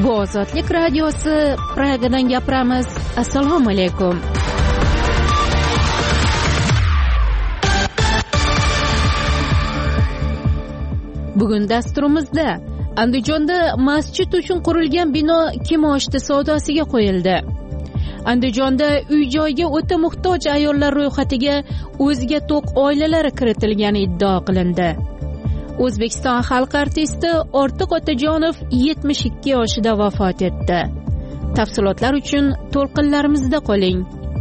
Bu Ozodlik radiosi, Pragadan gapiramiz. Assalomu alaykum. Bugun dasturimizda Andijonda masjid uchun qurilgan bino kimoshdi savdosiga qo'yildi. Andijonda uy-joyga o'ta muhtoj ayollar ro'yxatiga o'ziga to'q oilalari kiritilgani iddao qilindi. O'zbekiston xalq artisti Ortiq Otajonov 72 yoshida vafot etdi. Tafsilotlar uchun to'lqinlarimizda qoling.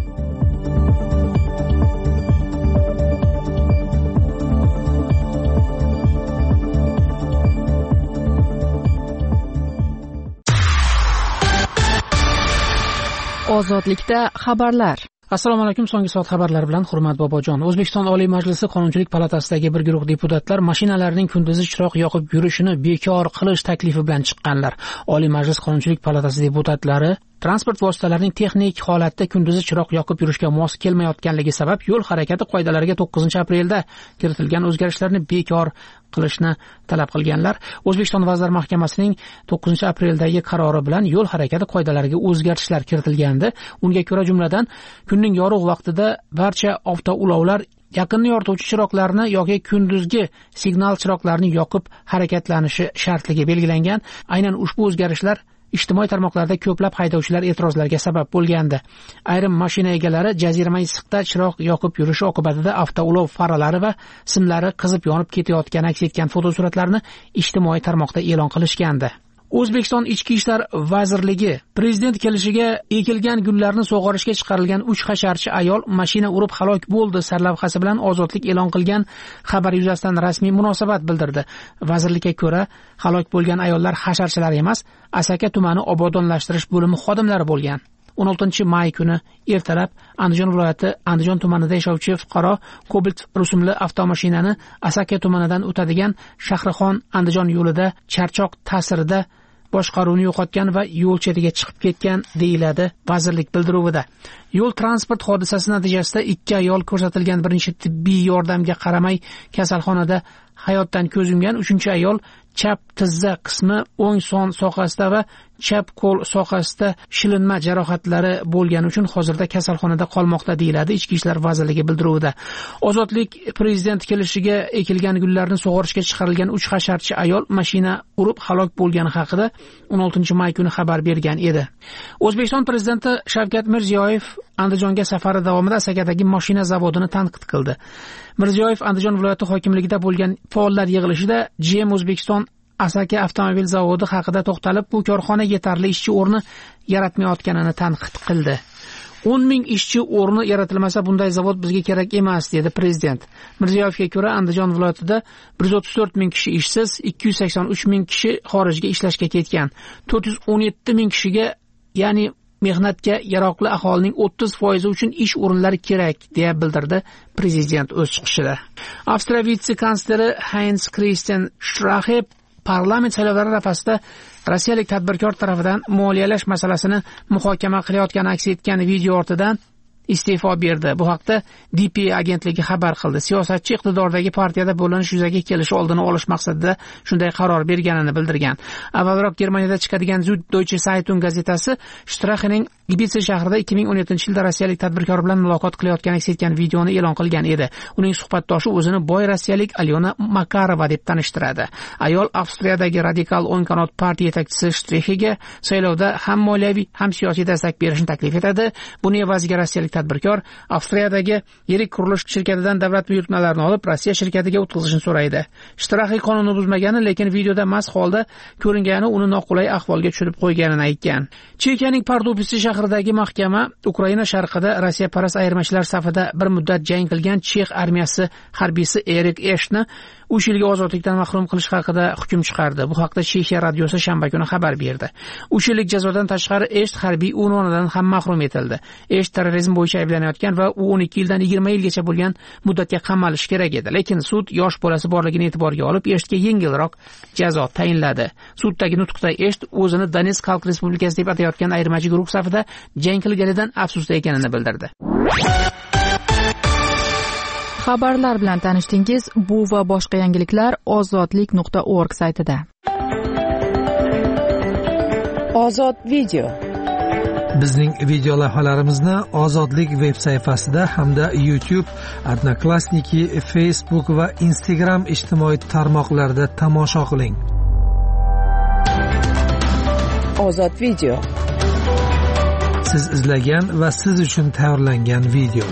Ozodlikda xabarlar. Assalomu alaykum. So'nggi soat xabarlari bilan Hurmat Bobojon. O'zbekiston Oliy Majlisi Qonunchilik palatasidagi bir guruh deputatlar mashinalarining kunduzi chiroq yoqib yurishini bekor qilish taklifi bilan chiqqanlar. Oliy Majlis Qonunchilik palatasi deputatlari transport vositalarining texnik holatda kunduzi chiroq yoqib yurishga mos kelmayotganligi sabab yo'l harakati qoidalariga 9-aprelda kiritilgan o'zgarishlarni bekor qilishni talab qilganlar. O'zbekiston Vazirlar Mahkamasining 9-apreldagi qarori bilan yo'l harakati qoidalariga o'zgarishlar kiritilgandi. Unga ko'ra, jumladan, kunning yorug' vaqtida barcha avtoulovlar yaqinni yorituvchi chiroqlarni yoki kunduzgi signal chiroqlarini yoqib harakatlanishi shartligi belgilangan. Aynan ushbu o'zgarishlar ijtimoiy tarmoqlarda ko'plab haydovchilar e'tirozlariga sabab bo'lgandi. Ayrim mashina egalari jazirama issiqda chiroq yoqib yurishi oqibatida avtoulov faralari va simlari qizib yonib ketayotgani aks etgan fotosuratlarni ijtimoiy tarmoqda e'lon qilishgandi. O'zbekiston Ichki ishlar vazirligi prezident kelishiga ekilgan gullarni sug'orishga chiqarilgan 3 hasharchi ayol mashina urib halok bo'ldi sarlavhasi bilan ozodlik e'lon qilgan xabar yuzasidan rasmiy munosabat bildirdi. Vazirlikka ko'ra, halok bo'lgan ayollar hasharchilar emas, Asaka tumani obodonlashtirish bo'limi xodimlari bo'lgan. 16-may kuni ertalab Andijon viloyati Andijon tumanida yashovchi fuqaro Cobalt rusumli avtomashinani Asaka tumanidan o'tadigan Shahrixon Andijon yo'lida charchoq ta'sirida boshqaruvni yo'qotgan va yo'l chetiga chiqib ketgan deyiladi vazirlik bildiruvida. Yo'l transport hodisasi natijasida 2 ayol ko'rsatilgan birinchi tibbiy yordamga qaramay kasalxonada hayotdan ko'z yumgan. 3-ayol chap tizza qismi, o'ng son sohasida va chap qo'l sohasida shilinma jarohatlari bo'lgani uchun hozirda kasalxonada qolmoqda deyiladi Ichki ishlar vazirligi bildiruvida. Ozodlik prezident kelishiga ekilgan gullarni sug'orishga chiqarilgan 3 hasharchi ayol mashina urib halok bo'lgani haqida 16-may kuni xabar bergan edi. O'zbekiston prezidenti Shavkat Mirziyoyev Andijonga safari davomida Asakadagi mashina zavodini tanqid qildi. Mirziyoyev Andijon viloyati hokimligida bo'lgan faollar yig'ilishida GM O'zbekiston Asaka avtomobil zavodi haqida to'xtalib, bu korxona yetarli ishchi o'rni yaratmayotganini tanqid qildi. 10 ming ishchi o'rni yaratilmasa bunday zavod bizga kerak emas, dedi prezident. Mirziyoyevga ko'ra, Andijon viloyatida 134 ming kishi ishsiz, 283 ming kishi xorijga ishlashga ketgan. 417 ming kishiga, ya'ni mehnatga yaroqli aholining 30% uchun ish o'rinlari kerak, deya bildirdi prezident o'z chiqishida. Avstriya vitse-kansleri Heinz Christian Strache parlament saylovlari arafasida rossiyalik tadbirkor tomonidan moliyalash masalasini muhokama qilayotgani aks etgan video ortidan iste'fo berdi. Bu haqda DPA agentligi xabar qildi. Siyosatchi iqtidordagi partiyada bo'linish yuzaga kelishi oldini olish maqsadida shunday qaror berganini bildirgan. Avvalroq Germaniyada chiqadigan Süddeutsche Zeitung gazetasi Strachening Ibiza shahrida 2017-yilda rossiyalik tadbirkor bilan muloqot qilayotgani aks etgan videoni e'lon qilgan edi. Uning suhbatdoshi o'zini boy rossiyalik Alyona Makarova deb tanishtiradi. Ayol Avstriyadagi radikal o'ng qanot partiya yetakchisi Strachega saylovda ham moliyaviy, ham siyosiy destak berishni taklif etadi. Buni evaziga rossiyalik tadbirkor Avstriyadagi yirik qurilish shirkatidan davlat buyurtmalarini olib, Rossiya shirkatiga o'tkazishni so'raydi. Strache qonunni buzmagani, lekin videoda mast holda ko'ringani uni noqulay ahvolga tushirib qo'yganini aytgan. Chekiyaning Pardubisi shahridagi mahkama Ukraina sharqida Rossiya parast ayirmachilar safida bir muddat jang qilgan Chex armiyasi harbiysi Erik Eshni 3 yilga ozodlikdan mahrum qilish haqida hukm chiqardi. Bu haqda Chexiya radiosi shanba kuni xabar berdi. 3 yillik jazodan tashqari Esht harbiy unvonidan ham mahrum etildi. Esht terrorizm bo'yicha ayblanayotgan va u 12 yildan 20 yilgacha bo'lgan muddatga qamalishi kerak edi. Lekin sud yosh bolasi borligini e'tiborga olib, Eshtga yengilroq jazo tayinladi. Suddagi nutqda Esht o'zini Donetsk Xalq Respublikasi deb atayotgan ayirmachi guruh safida jang qilganidan afsusda ekanini bildirdi. Xabarlar bilan tanishdingiz. Bu va boshqa yangiliklar ozodlik.org saytida. Ozod video. Bizning video lavhalarimizni Ozodlik veb sayfasida hamda YouTube, Odnoklassniki, Facebook va Instagram ijtimoiy tarmoqlarida tomosha qiling. Ozod video. Siz izlagan va siz uchun tayyorlangan video.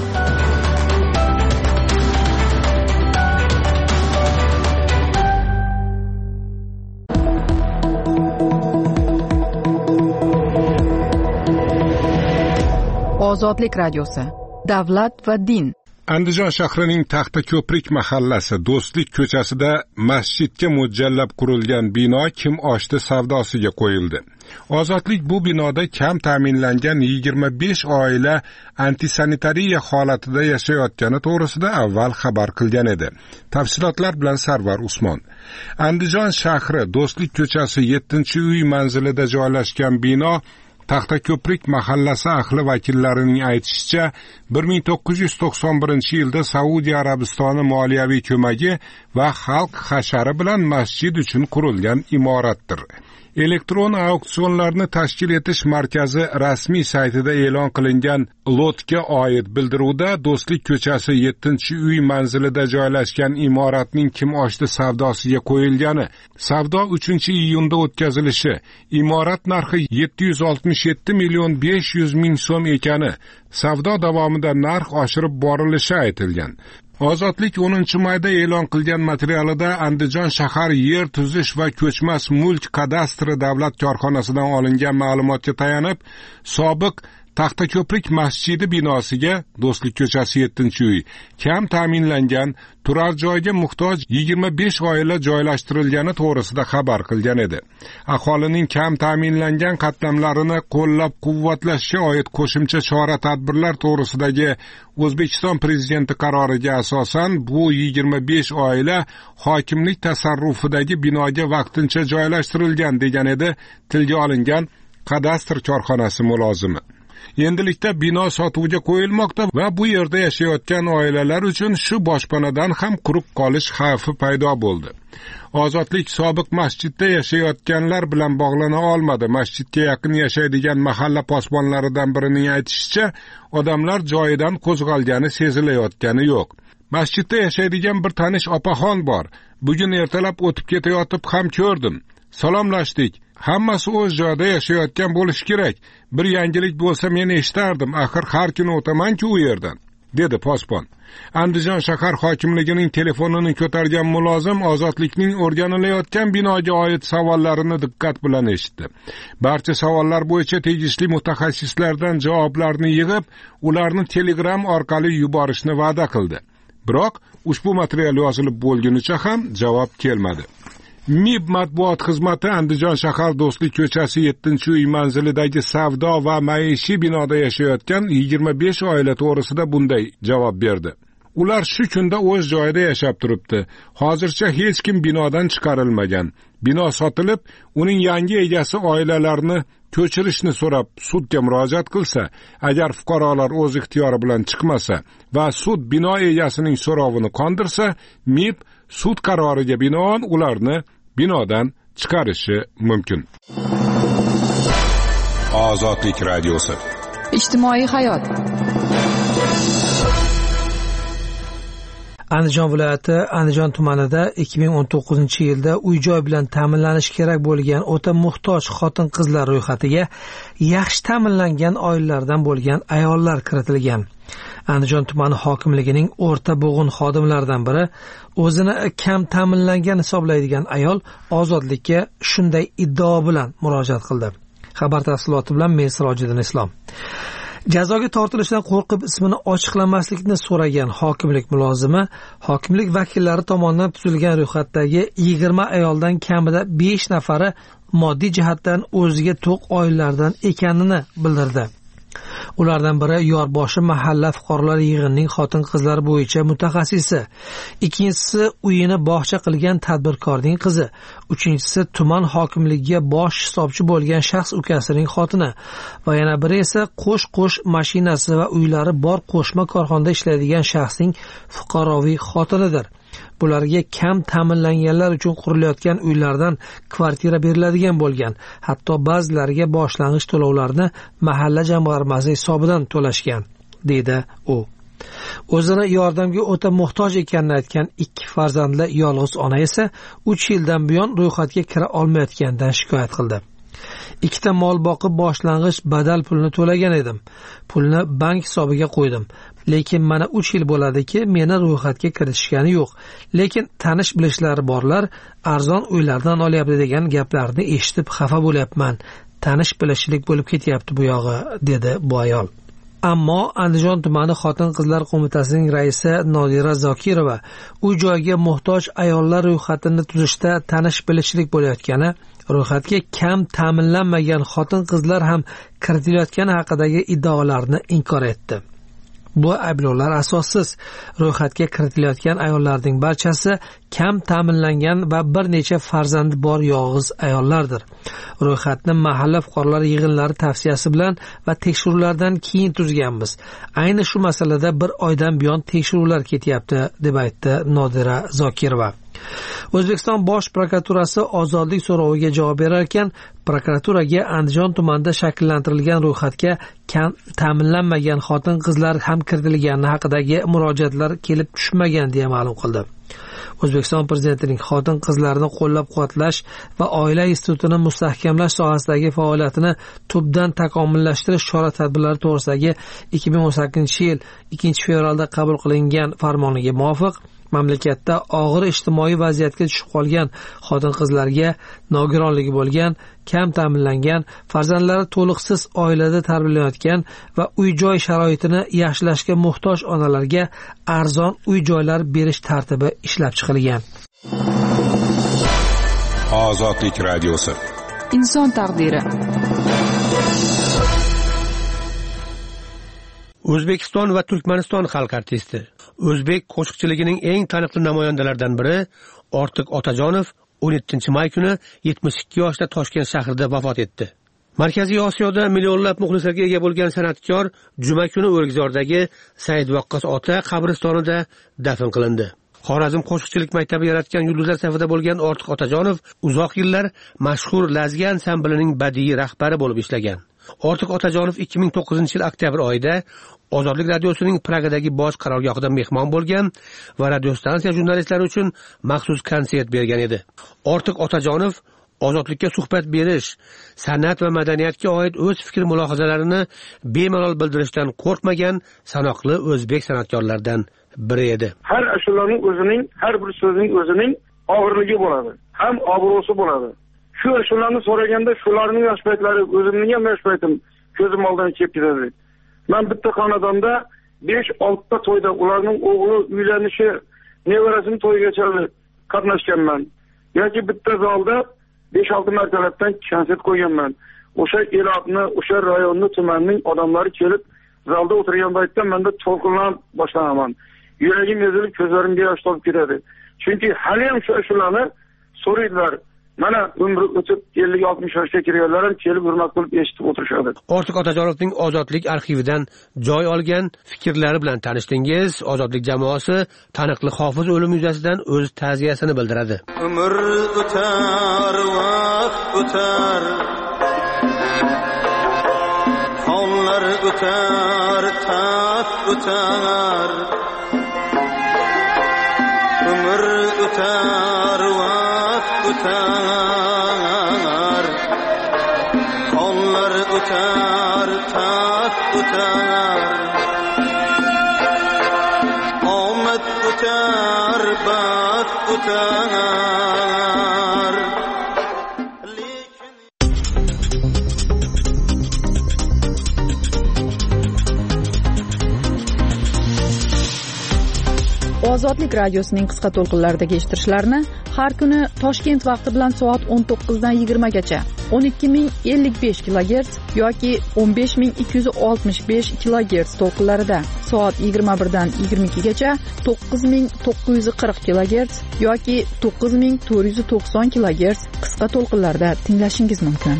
Ozodlik radiosi. Davlat va din. Andijon shahrining Taxtako'prik mahallasi Do'stlik ko'chasida masjidga mo'ljallab qurilgan bino kim oshdi savdosiga qo'yildi. Ozodlik bu binoda kam ta'minlangan 25 oila antisanitariya holatida yashayotgani to'g'risida avval xabar qilgan edi. Tafsilotlar bilan Sarvar Usmon. Andijon shahri Do'stlik ko'chasi 7-uy manzilida joylashgan bino Taxtako'prik mahallasi ahli vakillarining aytishicha 1991-yilda Saudiya Arabistoni moliyaviy ko'magi va xalq hashari bilan masjid uchun qurilgan imoratdir. Elektron auksionlarni tashkil etish markazi rasmiy saytida e'lon qilingan lotga oid bildiruvda Do'stlik ko'chasi 7-uy manzilida joylashgan imoratning kim oshdi savdosiga qo'yilgani, savdo 3-iyunda o'tkazilishi, imorat narxi 767 million 500 ming so'm ekani, savdo davomida narx oshirib borilishi aytilgan. Ozodlik 10-mayda e'lon qilgan materialida Andijon shahar yer tuzish va ko'chmas mulk kadastri davlat korxonasidan olingan ma'lumotga tayanib, sobiq Taxtako'prik masjidi binosiga Do'stlik ko'chasi 7-uy kam ta'minlangan turar joyga muhtoj 25 oila joylashtirilgani to'g'risida xabar qilgan edi. Aholining kam ta'minlangan qatlamlarini qo'llab-quvvatlashga oid qo'shimcha chora-tadbirlar to'g'risidagi O'zbekiston prezidenti qaroriga asosan bu 25 oila hokimlik tasarrufidagi binoga vaqtincha joylashtirilgan degan edi tilga olingan kadastr korxonasi mulozimi. Endilikda bino sotuvga qo'yilmoqda va bu yerda yashayotgan oilalar uchun shu boshpanadan ham quruq qolish xavfi paydo bo'ldi. Ozodlik sobiq masjidda yashayotganlar bilan bog'lana olmadi. Masjidga yaqin yashaydigan mahalla posbonlaridan birining aytishicha, odamlar joyidan qo'zg'algani sezilayotgani yo'q. Masjidda yashaydigan bir tanish opaxon bor. Bugun ertalab o'tib ketayotib ham ko'rdim. Salomlashdik. Hammasi o'z joyida yashayotgan bo'lish kerak. Bir yangilik bo'lsa men eshitardim. Axir har kuni o'taman-ku u yerdan, dedi posbon. Andijon shahar hokimligining telefonini ko'targan mulozim Ozodlikning o'rganilayotgan binoga oid savollarini diqqat bilan eshitdi. Barcha savollar bo'yicha tegishli mutaxassislardan javoblarni yig'ib, ularni Telegram orqali yuborishni va'da qildi. Biroq ushbu material yozilib bo'lgunicha ham javob kelmadi. MIB matbuot xizmati Andijon shahar Do'stlik ko'chasi 7-uy manzilidagi savdo va maishiy binoda yashayotgan 25 oila to'g'risida bunday javob berdi. Ular shu kunda o'z joyida yashab turibdi. Hozircha hech kim binodan chiqarilmagan. Bino sotilib, uning yangi egasi oilalarni ko'chirishni so'rab sudga murojaat qilsa, agar fuqarolar o'z ixtiyori bilan chiqmasa va sud bino egasining so'rovini qondirsa, MIB sud qaroriga binoan ularni binodan chiqarishi mumkin. Ozodlik radiosi. Ijtimoiy hayot. Andijon viloyati Andijon tumanida 2019-yilda uy-joy bilan ta'minlanish kerak bo'lgan o'ta muhtoj xotin-qizlar ro'yxatiga yaxshi ta'minlangan oilalardan bo'lgan ayollar kiritilgan. Andijon tumani hokimligining o'rta bo'g'in xodimlaridan biri o'zini kam ta'minlangan hisoblaydigan ayol Ozodlikka shunday iddao bilan murojaat qildi. Xabar tafsiloti bilan men Sirojiddin Islom. Jazoga tortilishidan qo'rqib ismini ochiqlamaslikni so'ragan hokimlik mulozimi hokimlik vakillari tomonidan tuzilgan ro'yxatdagi 20 ayoldan kamida 5 nafari moddiy jihatdan o'ziga to'q oilalardan ekanini bildirdi. Ulardan biri Yorboshi mahalla fuqarolar yig'inining xotin-qizlar bo'yicha mutaxassisi, ikkinchisi uyini bog'cha qilgan tadbirkorning qizi, uchinchisi tuman hokimligiga bosh hisobchi bo'lgan shaxs ukasining xotini va yana biri esa qo'sh mashinasi va uylari bor qo'shma korxonada ishlaydigan shaxsning fuqaroviy xotinidir. bularga kam ta'minlanganlar uchun qurilayotgan uylardan kvartira beriladigan bo'lgan. Hatto ba'zilariga boshlang'ich to'lovlarni mahalla jamg'armasi hisobidan to'lashgan, deydi u. O'zini yordamga o'ta muhtoj ekanini aytgan 2 farzandli yolg'iz ona esa 3 yildan buyon ro'yxatga kira olmayotganidan shikoyat qildi. 2 mol boqib boshlang'ich badal pulini to'lagan edim. Pulni bank hisobiga qo'ydim. Lekin mana 3 yil bo'ladiki, meni ro'yxatga kiritishgani yo'q. Lekin tanish bilishlari borlar arzon uylardan olyapti degan gaplarni eshitib xafa bo'lyapman. Tanish bilishlik bo'lib ketyapti bu yog'i, dedi bu ayol. Ammo Andijon tumani xotin-qizlar qo'mitasining raisi Nodira Zokirova uy joyga muhtoj ayollar ro'yxatini tuzishda tanish bilishlik bo'layotgani, ro'yxatga kam ta'minlanmagan xotin-qizlar ham kiritilayotgani haqidagi iddaolarni inkor etdi. Bu ayblovlar asossiz. Ro'yxatga kiritilayotgan ayollarning barchasi kam ta'minlangan va bir necha farzandi bor yolg'iz ayollardir. Ro'yxatni mahalla fuqarolar yig'inlari tavsiyasi bilan va tekshiruvlardan keyin tuzganmiz. Ayni shu masalada bir oydan buyon tekshiruvlar ketyapti, deb aytdi Nodira Zokirova. O'zbekiston Bosh prokuraturasi ozodlik so'roviga javob berar ekan, prokuraturaga Andijon tumanida shakllantirilgan ro'yxatga kam ta'minlanmagan xotin-qizlar ham kiritilgani haqidagi murojaatlar kelib tushmagan deya ma'lum qildi. O'zbekiston Prezidentining xotin-qizlarni qo'llab-quvvatlash va oila institutini mustahkamlash sohasidagi faoliyatini tubdan takomillashtirish chora-tadbirlari to'g'risidagi 2018-yil 2-fevralda qabul qilingan farmoniga muvofiq mamlakatda og'ir ijtimoiy vaziyatga tushib qolgan xotin-qizlarga nogironligi bo'lgan, kam ta'minlangan, farzandlari to'liqsiz oilada tarbiyalanayotgan va uy-joy sharoitini yaxshilashga muhtoj onalarga arzon uy-joylar berish tartibi ishlab chiqilgan. Ozodlik radiosi. Inson taqdiri. O'zbekiston va Turkmaniston xalq artisti, o'zbek qo'shiqchiligining eng taniqli namoyandalaridan biri Ortiq Otajonov 17-may kuni 72 yoshda Toshkent shahrida vafot etdi. Markaziy Osiyoda millionlab muxlislarga ega bo'lgan san'atkor juma kuni O'rgizordagi Said Vaqqos ota qabristonida dafn qilindi. Xorazm qo'shiqchilik maktabi yaratgan yulduzlar safida bo'lgan Ortiq Otajonov uzoq yillar mashhur Lazgi ansamblining badiiy rahbari bo'lib ishlagan. Ortiq Otajonov 2009-yil oktyabr oyida Ozodlik radiosining Pragadagi bosh qarorgohida mehmon bo'lgan va radiostansiya jurnalistlari uchun maxsus konsert bergan edi. Ortiq Otajonov ozodlikka suhbat berish, san'at va madaniyatga oid o'z fikr mulohazalarini bemalol bildirishdan qo'rqmagan sanoqli o'zbek san'atkorlaridan biri edi. Har ashulaning o'zining, har bir so'zining o'zining og'irligi bo'ladi, ham obro'si bo'ladi. Shu ashulani so'raganda shularning yosh paytlari, o'zimning ham yosh paytim ko'zim oldidan kelib ketadi. Men bitta xonadonda 5-6 ta to'yda ularning o'g'li uylanishi, nevarasining to'yigacha qatnashganman. Yoki bitta zalda 5-6 martalardan konsert qo'yganman. O'sha elotni, o'sha rayonni, tumanning odamlari kelib zalda o'tirgan paytda menda to'lqinlanib boshlanaman. Yuragim ezilib, ko'zlarimga yosh to'lib ketadi. Chunki hali ham shu ashulani so'raydilar. Mana umri o'tib 50-60 yoshga kirganlar ham kelib hurmat qilib eshitib o'tirishadi. Ortiq Otajonovning Ozodlik arxividan joy olgan fikrlari bilan tanishdingiz. Ozodlik jamoasi taniqli hofiz o'limi yuzasidan o'z ta'ziyasini bildiradi. Umr o'tar, vaqt o'tar, hollar o'tar, taft o'tar. Umr o'tar, vaqt o'tar, hollar o'tar, taft o'tar. Omad o'tar, baxt o'tar. Ozodlik radiosining qisqa to'lqinlaridagi eshittirishlarni har kuni Toshkent vaqti bilan soat 19 dan 20 gacha 12055 kHz yoki 15265 kHz to'lqinlarida, soat 21 dan 22 gacha 9940 kHz yoki 9490 kHz qisqa to'lqinlarda tinglashingiz mumkin.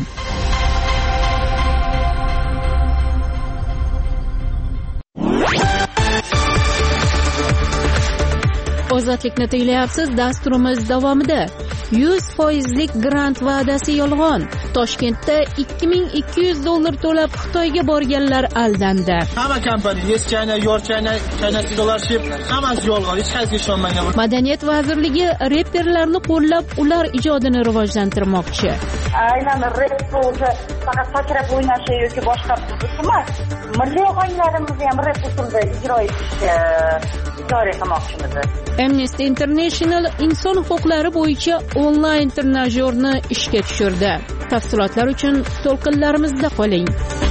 ozodlikni tinglayapsiz. Dasturimiz davomida 100% grant va'dasi yolg'on. Toshkentda $2200 to'lab Xitoyga borganlar aldandi. Hamma kompaniya Yes China, Your China, China Scholarship hammasi yolg'on. Hech qaysiga ishonmanglar. Madaniyat vazirligi reperlarni qo'llab, ular ijodini rivojlantirmoqchi. Aynan rep o'zi faqat sakrab o'ynashi yoki boshqa emas. Milliy o'yinlarimizni ham rep usulida ijro etishga joriy qilmoqchimiz. Amnesty International inson huquqlari bo'yicha onlayn trenajyorni ishga tushirdi. Tafsilotlar uchun to'lqinlarimizda qoling.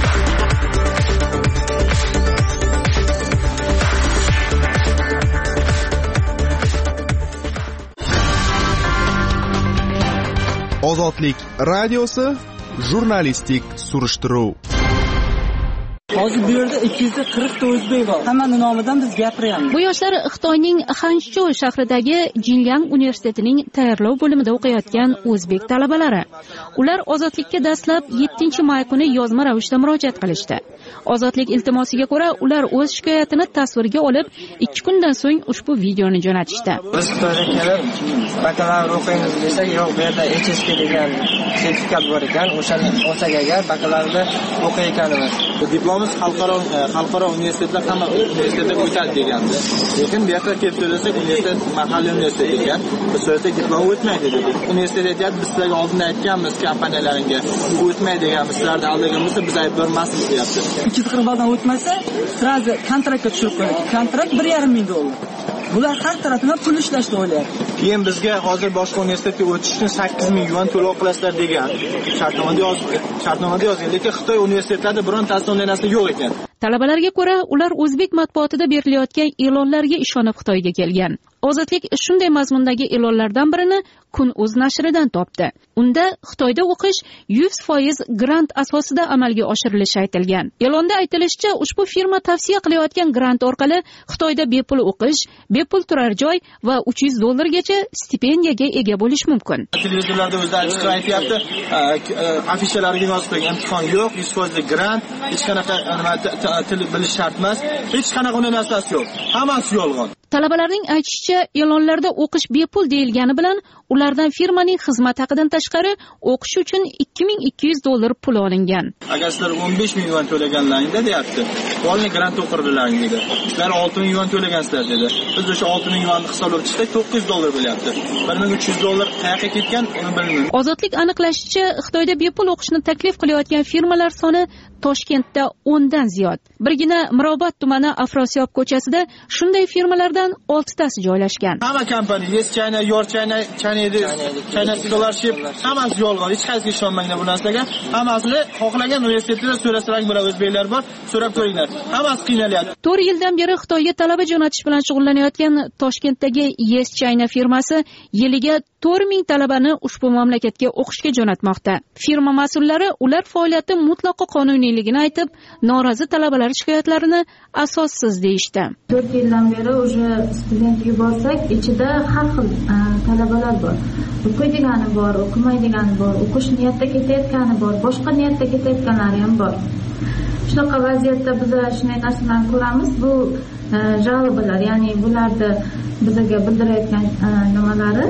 Ozodlik radiosi jurnalistik surishtiruv. Hozir bu yerda 240 ta o'zbek bor. Hammaning nomidan biz gapiryapmiz. Bu yoshlar Xitoyning Xanchjou shahridagi Jinliang universitetining tayyorlov bo'limida o'qiyotgan o'zbek talabalari. Ular ozodlikka dastlab 7-may kuni yozma ravishda murojaat qilishdi. Ozodlik iltimosiga ko'ra, ular o'z shikoyatini tasvirga olib, 2 kundan so'ng ushbu videoni jo'natishdi. Biz Xitoyga kelib, bakalavr o'qiymiz desak, yo'q, bu yerda HSK degan sertifikat bor ekan, o'shani olsak agar bakalavrda o'qiy ekanimiz. Diplomimiz xalqaro universitetlar hamma universitetda o'tadi degandi. Lekin bu yerga kelib so'rasak, universitet mahalliy universitet ekan. Biz so'rasak diplom o'tmaydi dedi. Universitet aytadi, biz sizlarga oldin aytganmiz kompaniyalaringga, bu o'tmaydi deganmiz, sizlarni aldaganmizda biz aybdor emasmiz deyapti. 240 baldan o'tmasa, sразу kontraktga tushirib qo'yadi. Kontrakt $1,500. Bular har tarafdan pul ishlashni o'ylayapti. Keyin bizga hozir boshqa universitetga o'tish uchun 8000 yuan to'lov qilasizlar degan. Shartnomada yozgan, lekin Xitoy universitetlarida birontasida unday narsa yo'q ekan. Talabalarga ko'ra, ular o'zbek matbuotida berilayotgan e'lonlarga ishonib Xitoyga kelgan. Ozodlik shunday mazmundagi e'lonlardan birini Kun.uz nashridan topdi. Unda Xitoyda o'qish 100% grant asosida amalga oshirilishi aytilgan. E'londa aytilishicha, ushbu firma tavsiya qilayotgan grant orqali Xitoyda bepul o'qish, bepul turar joy va $300 gacha stipendiyaga ega bo'lish mumkin. Televizorlarda o'zida ochiq aytayapti, afishalarga yozib qo'ygan imtihon yo'q, 100% grant, hech qanaqa til bilish shart emas, hech qanaqa unday narsasi yo'q. Hammasi yolg'on. Talabalarning aytishicha, e'lonlarda o'qish bepul deyilgani bilan ulardan firmaning xizmat haqidan tashqari o'qish uchun $2200 pul olingan. Agar sizlar 15000 yuan to'laganlaringda deyapti, "Bo'lni grant o'qirdilaring" dedi. Sizlar 6000 yuan to'lagansizlar dedi. Biz o'sha 6000 yuanni hisoblab chiqsak $900 bo'lyapti. $1300 qayerga ketgan, uni bilmayman. Ozodlik aniqlashicha, Xitoyda bepul o'qishni taklif qilayotgan firmalar soni Toshkentda 10 dan ziyod. Birgina Mirobod tumani Afrosiyob ko'chasida shunday firmalardan 6 tasi joylashgan. Hamma kompaniya Yes China, Your China, China Scholarship hammasi yolg'on. Hech qaysiga ishonmanglar bu narsaga. Hammasini xohlagan universitetlarda so'rasalar bular o'zbeklar bor, so'rab ko'ringlar. Hammasi qiynalyapti. 4 yildan beri Xitoyga talaba jo'natish bilan shug'ullanayotgan Toshkentdagi Yes China firmasi yiliga 4000 talabani ushbu mamlakatga o'qishga jo'natmoqda. Firma mas'ullari ular faoliyati mutlaqo qonuniyligini aytib, norozi talabalar shikoyatlarini asossiz deyishdi. 4 yildan beri o'sha studentga borsak, ichida har xil talabalar bor. O'qiydigani bor, o'qimaydigani bor, o'qish niyatda ketayotgani bor, boshqa niyatda ketayotganlari ham bor. Shunaqa vaziyatda biz shunday narsalarni ko'ramiz. Bu жалобалар, ya'ni bularni bizga bildirayotgan nimalari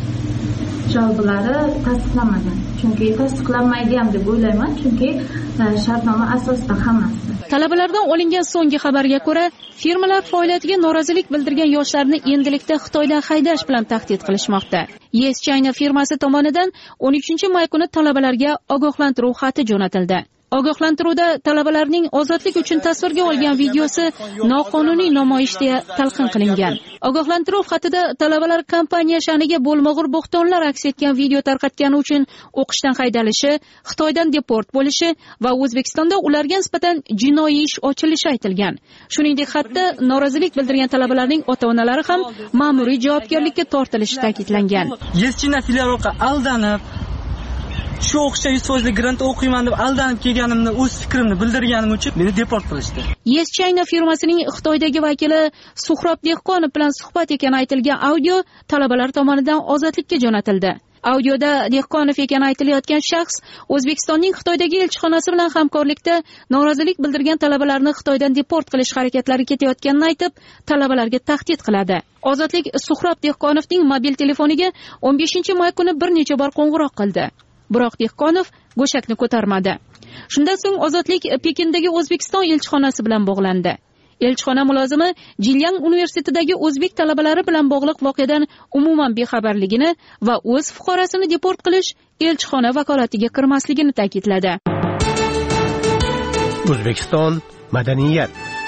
javoblar tasdiqlanmagan. Chunki tasdiqlanmaydi ham deb o'ylayman, chunki shartnoma asosida hammasi. Talabalardan olingan so'nggi xabarga ko'ra, firmalar faoliyatiga norozilik bildirgan yoshlarni endilikda Xitoydan haydash bilan tahdid qilishmoqda. Yes China firmasi tomonidan 13-may kuni talabalarga ogohlantiruv xati jo'natildi. Ogohlantiruvda talabalarning ozodlik uchun tasvirga olgan videosi noqonuniy namoyish deya talqin qilingan. Ogohlantiruv xatida talabalar kompaniya sha'niga bo'lmag'ur bo'xtonlar aks etgan video tarqatgani uchun o'qishdan haydalishi, Xitoydan deport bo'lishi va O'zbekistonda ularga nisbatan jinoiy ish ochilishi aytilgan. Shuningdek, xatda norozilik bildirgan talabalarning ota-onalari ham ma'muriy javobgarlikka tortilishi ta'kidlangan. Yes China filialiga aldanib shu o'qishda 100% grant o'qiyman deb aldanib kelganimni, o'z fikrimni bildirganim uchun meni deport qilishdi. Yes China firmasining Xitoydagi vakili Suhrob Dehqonov bilan suhbat ekani aytilgan audio talabalar tomonidan ozodlikka jo'natildi. Audioda Dehqonov ekani aytilayotgan shaxs O'zbekistonning Xitoydagi elchixonasi bilan hamkorlikda norozilik bildirgan talabalarni Xitoydan deport qilish harakatlari ketayotganini aytib, talabalarga tahdid qiladi. Ozodlik Suhrob Dehqonovning mobil telefoniga 15-may kuni bir necha bor qo'ng'iroq qildi. Biroq Dehqonov go'shakni ko'tarmadi. Shundan so'ng Ozodlik Pekindagi O'zbekiston elchixonasi bilan bog'landi. Elchixona mulozimi Jilyang universitetidagi o'zbek talabalari bilan bog'liq voqeadan umuman bexabarligini va o'z fuqarosini deport qilish elchixona vakolatiga kirmasligini ta'kidladi. O'zbekiston madaniyat.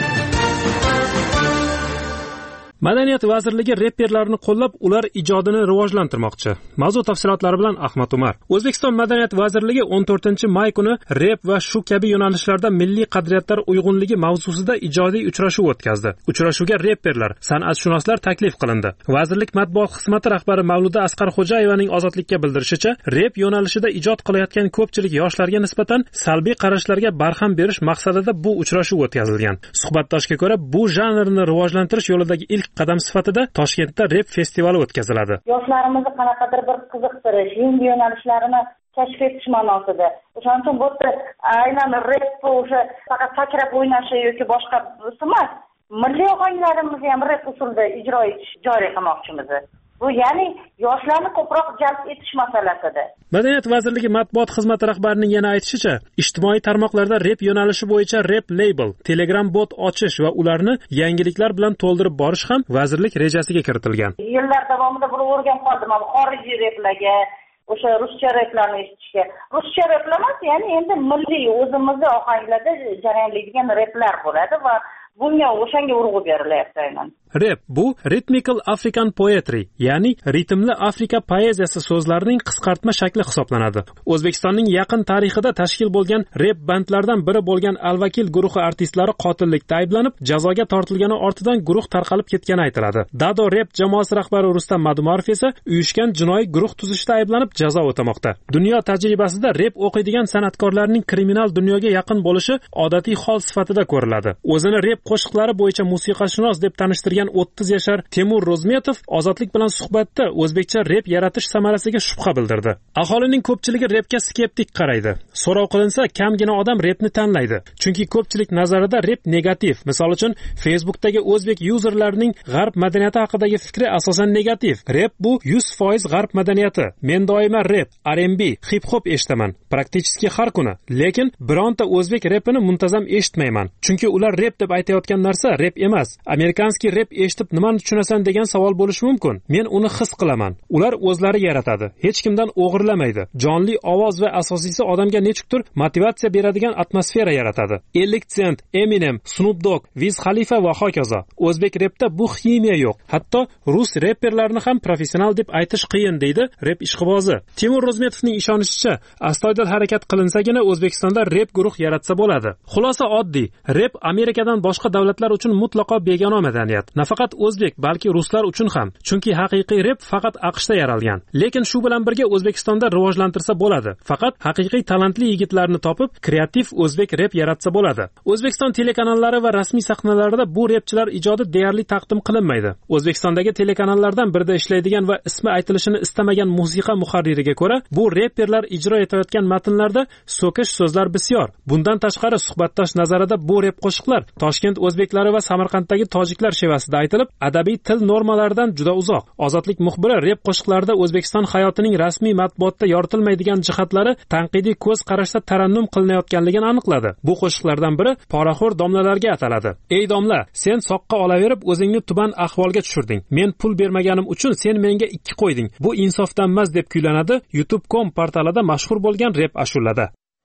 Madaniyat vazirligi reperlarni qo'llab, ular ijodini rivojlantirmoqchi. Mavzu tafsilotlari bilan Ahmad Umar. O'zbekiston Madaniyat vazirligi 14-may kuni rep va shu kabi yo'nalishlarda milliy qadriyatlar uyg'unligi mavzusida ijodiy uchrashuv o'tkazdi. Uchrashuvga reperlar, san'atshunoslar taklif qilindi. Vazirlik matbuot xizmati rahbari Mavluda Asqarxo'jayevaning Ozodlikka bildirishicha, rep yo'nalishida ijod qilayotgan ko'pchilik yoshlarga nisbatan salbiy qarashlarga barham berish maqsadida bu uchrashuv o'tkazilgan. Suhbatdoshga ko'ra, bu janrni rivojlantirish yo'lidagi ilk qadam sifatida Toshkentda rep festivali o'tkaziladi. Yoshlarimizni qanaqadir bir qiziqtirish, yangi yo'nalishlarini kashf etish ma'nosida. O'shaning uchun bu aynan rep o'sha faqat sakrab o'ynashi yoki boshqa emas, milliy ohanglarimizni ham rep usulida ijro etish joriy qilmoqchimiz. Bu ya'ni yoshlarni ko'proq jalb etish masalasida. Madaniyat vazirligi matbuot xizmati rahbarining yana aytishicha, ijtimoiy tarmoqlarda rep yo'nalishi bo'yicha rep label, Telegram bot ochish va ularni yangiliklar bilan to'ldirib borish ham vazirlik rejasiga kiritilgan. Yillar davomida buni o'rganib qoldim, xorijiy replarga, o'sha ruscha replarni eshitishga. Ruscha replar emas, ya'ni endi milliy o'zimizning ohanglarda jarayonlaydigan replar bo'ladi va bunga o'shanga urg'u berilyapti aynan. Rep bu Rhythmical African Poetry, ya'ni ritmli Afrika poeziyasi so'zlarining qisqartma shakli hisoblanadi. O'zbekistonning yaqin tarixida tashkil bo'lgan rep bandlardan biri bo'lgan Al-Vakil guruhi artistlari qotillikda ayblanib, jazoga tortilgani ortidan guruh tarqalib ketgani aytiladi. Dado rep jamoasi rahbari Rustam Madumarov esa uyushgan jinoiy guruh tuzishda ayblanib jazo o'tamoqda. Dunyo tajribasida rep o'qiydigan san'atkorlarning kriminal dunyoga yaqin bo'lishi odatiy hol sifatida ko'riladi. O'zini rep qo'shiqlari bo'yicha musiqashunos deb tanishtirgan 30 yashar Temur Rozmetov Ozodlik bilan suhbatda o'zbekcha rep yaratish samarasiga shubha bildirdi. Aholining ko'pchiligi repga skeptik qaraydi. So'rov qilinsa, kamgina odam repni tanlaydi. Chunki ko'pchilik nazarida rep negativ. Misol uchun, Facebookdagi o'zbek yuzerlarining g'arb madaniyati haqidagi fikri asosan negativ. Rep bu 100% g'arb madaniyati. Men doimo rep, R&B, hip-hop eshitaman, praktiski har kuni. Lekin bironta o'zbek repini muntazam eshitmayman. Chunki ular rep deb aytayotgan narsa rep emas. Amerikanskiy rep eshitib nimani tushunasan degan savol bo'lishi mumkin. Men uni his qilaman. Ular o'zlari yaratadi. Hech kimdan o'g'irlamaydi. Jonli ovoz va asosiysi odamga nechukdir motivatsiya beradigan atmosfera yaratadi. 50 Cent, Eminem, Snoop Dogg, Wiz Khalifa va hokazo. O'zbek repda bu ximiya yo'q. Hatto rus reperlarni ham professional deb aytish qiyin deydi rep ishqibozi. Timur Rozmetovning ishonishicha, astoydil harakat qilinsagina O'zbekistonda rep guruh yaratsa bo'ladi. Xulosa oddiy. Rep Amerikadan boshqa davlatlar uchun mutlaqo begona madaniyat. Nafaqat o'zbek, balki ruslar uchun ham. Chunki haqiqiy rep faqat AQShda yaralgan. Lekin shu bilan birga O'zbekistonda rivojlantirsa bo'ladi. Faqat haqiqiy talantli yigitlarni topib, kreativ o'zbek rep yaratsa bo'ladi. O'zbekiston telekanallari va rasmiy sahnalarida bu repchilar ijodi deyarli taqdim qilinmaydi. O'zbekistondagi telekanallardan birida ishlaydigan va ismi aytilishini istamagan musiqa muharririga ko'ra, bu reperlar ijro etayotgan matnlarda so'kish so'zlar bisyor. Bundan tashqari, suhbatdosh nazarida bu rep qo'shiqlar Toshkent o'zbeklari va Samarqanddagi tojiklar shevasida aytilib, adabiy til normalaridan juda uzoq. Ozodlik muxbiri rep qo'shiqlarida O'zbekiston hayotining rasmiy matbuotda yoritilmaydigan jihatlari tanqidiy ko'z qarashda tarannum qilinayotganligini aniqladi. Bu qo'shiqlardan biri poraxo'r domlalarga ataladi. Ey domla, sen soqqa olaverib o'zingni tuban ahvolga tushirding. Men pul bermaganim uchun sen menga 2 qo'yding. Bu insofdan emas deb kuylanadi youtube.com portalida mashhur bo'lgan rep ashulada.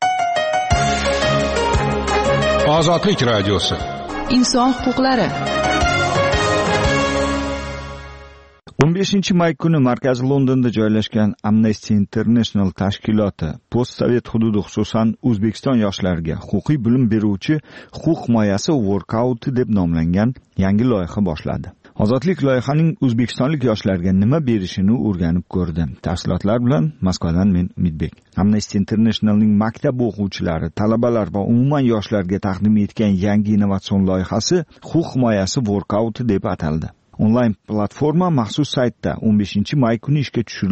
Ozodlik radiosi. Inson huquqlari. 15 may kuni Markaziy Londonda joylashgan Amnesty International tashkiloti postsovet hududi, xususan O'zbekiston yoshlariga huquqiy bilim beruvchi huquq himoyasi workout deb nomlangan yangi loyiha boshladi. Ozodlik loyihaning o'zbekistonlik yoshlarga nima berishini o'rganib ko'rdi. Tafsilotlar bilan Moskvadan men Umidbek. Amnesty Internationalning maktab o'quvchilari, talabalar va umuman yoshlarga taqdim etgan yangi innovatsion loyihasi huquq himoyasi workout deb ataldi. Onlayn platforma maxsus saytda 15 may kuni ishga tushirildi.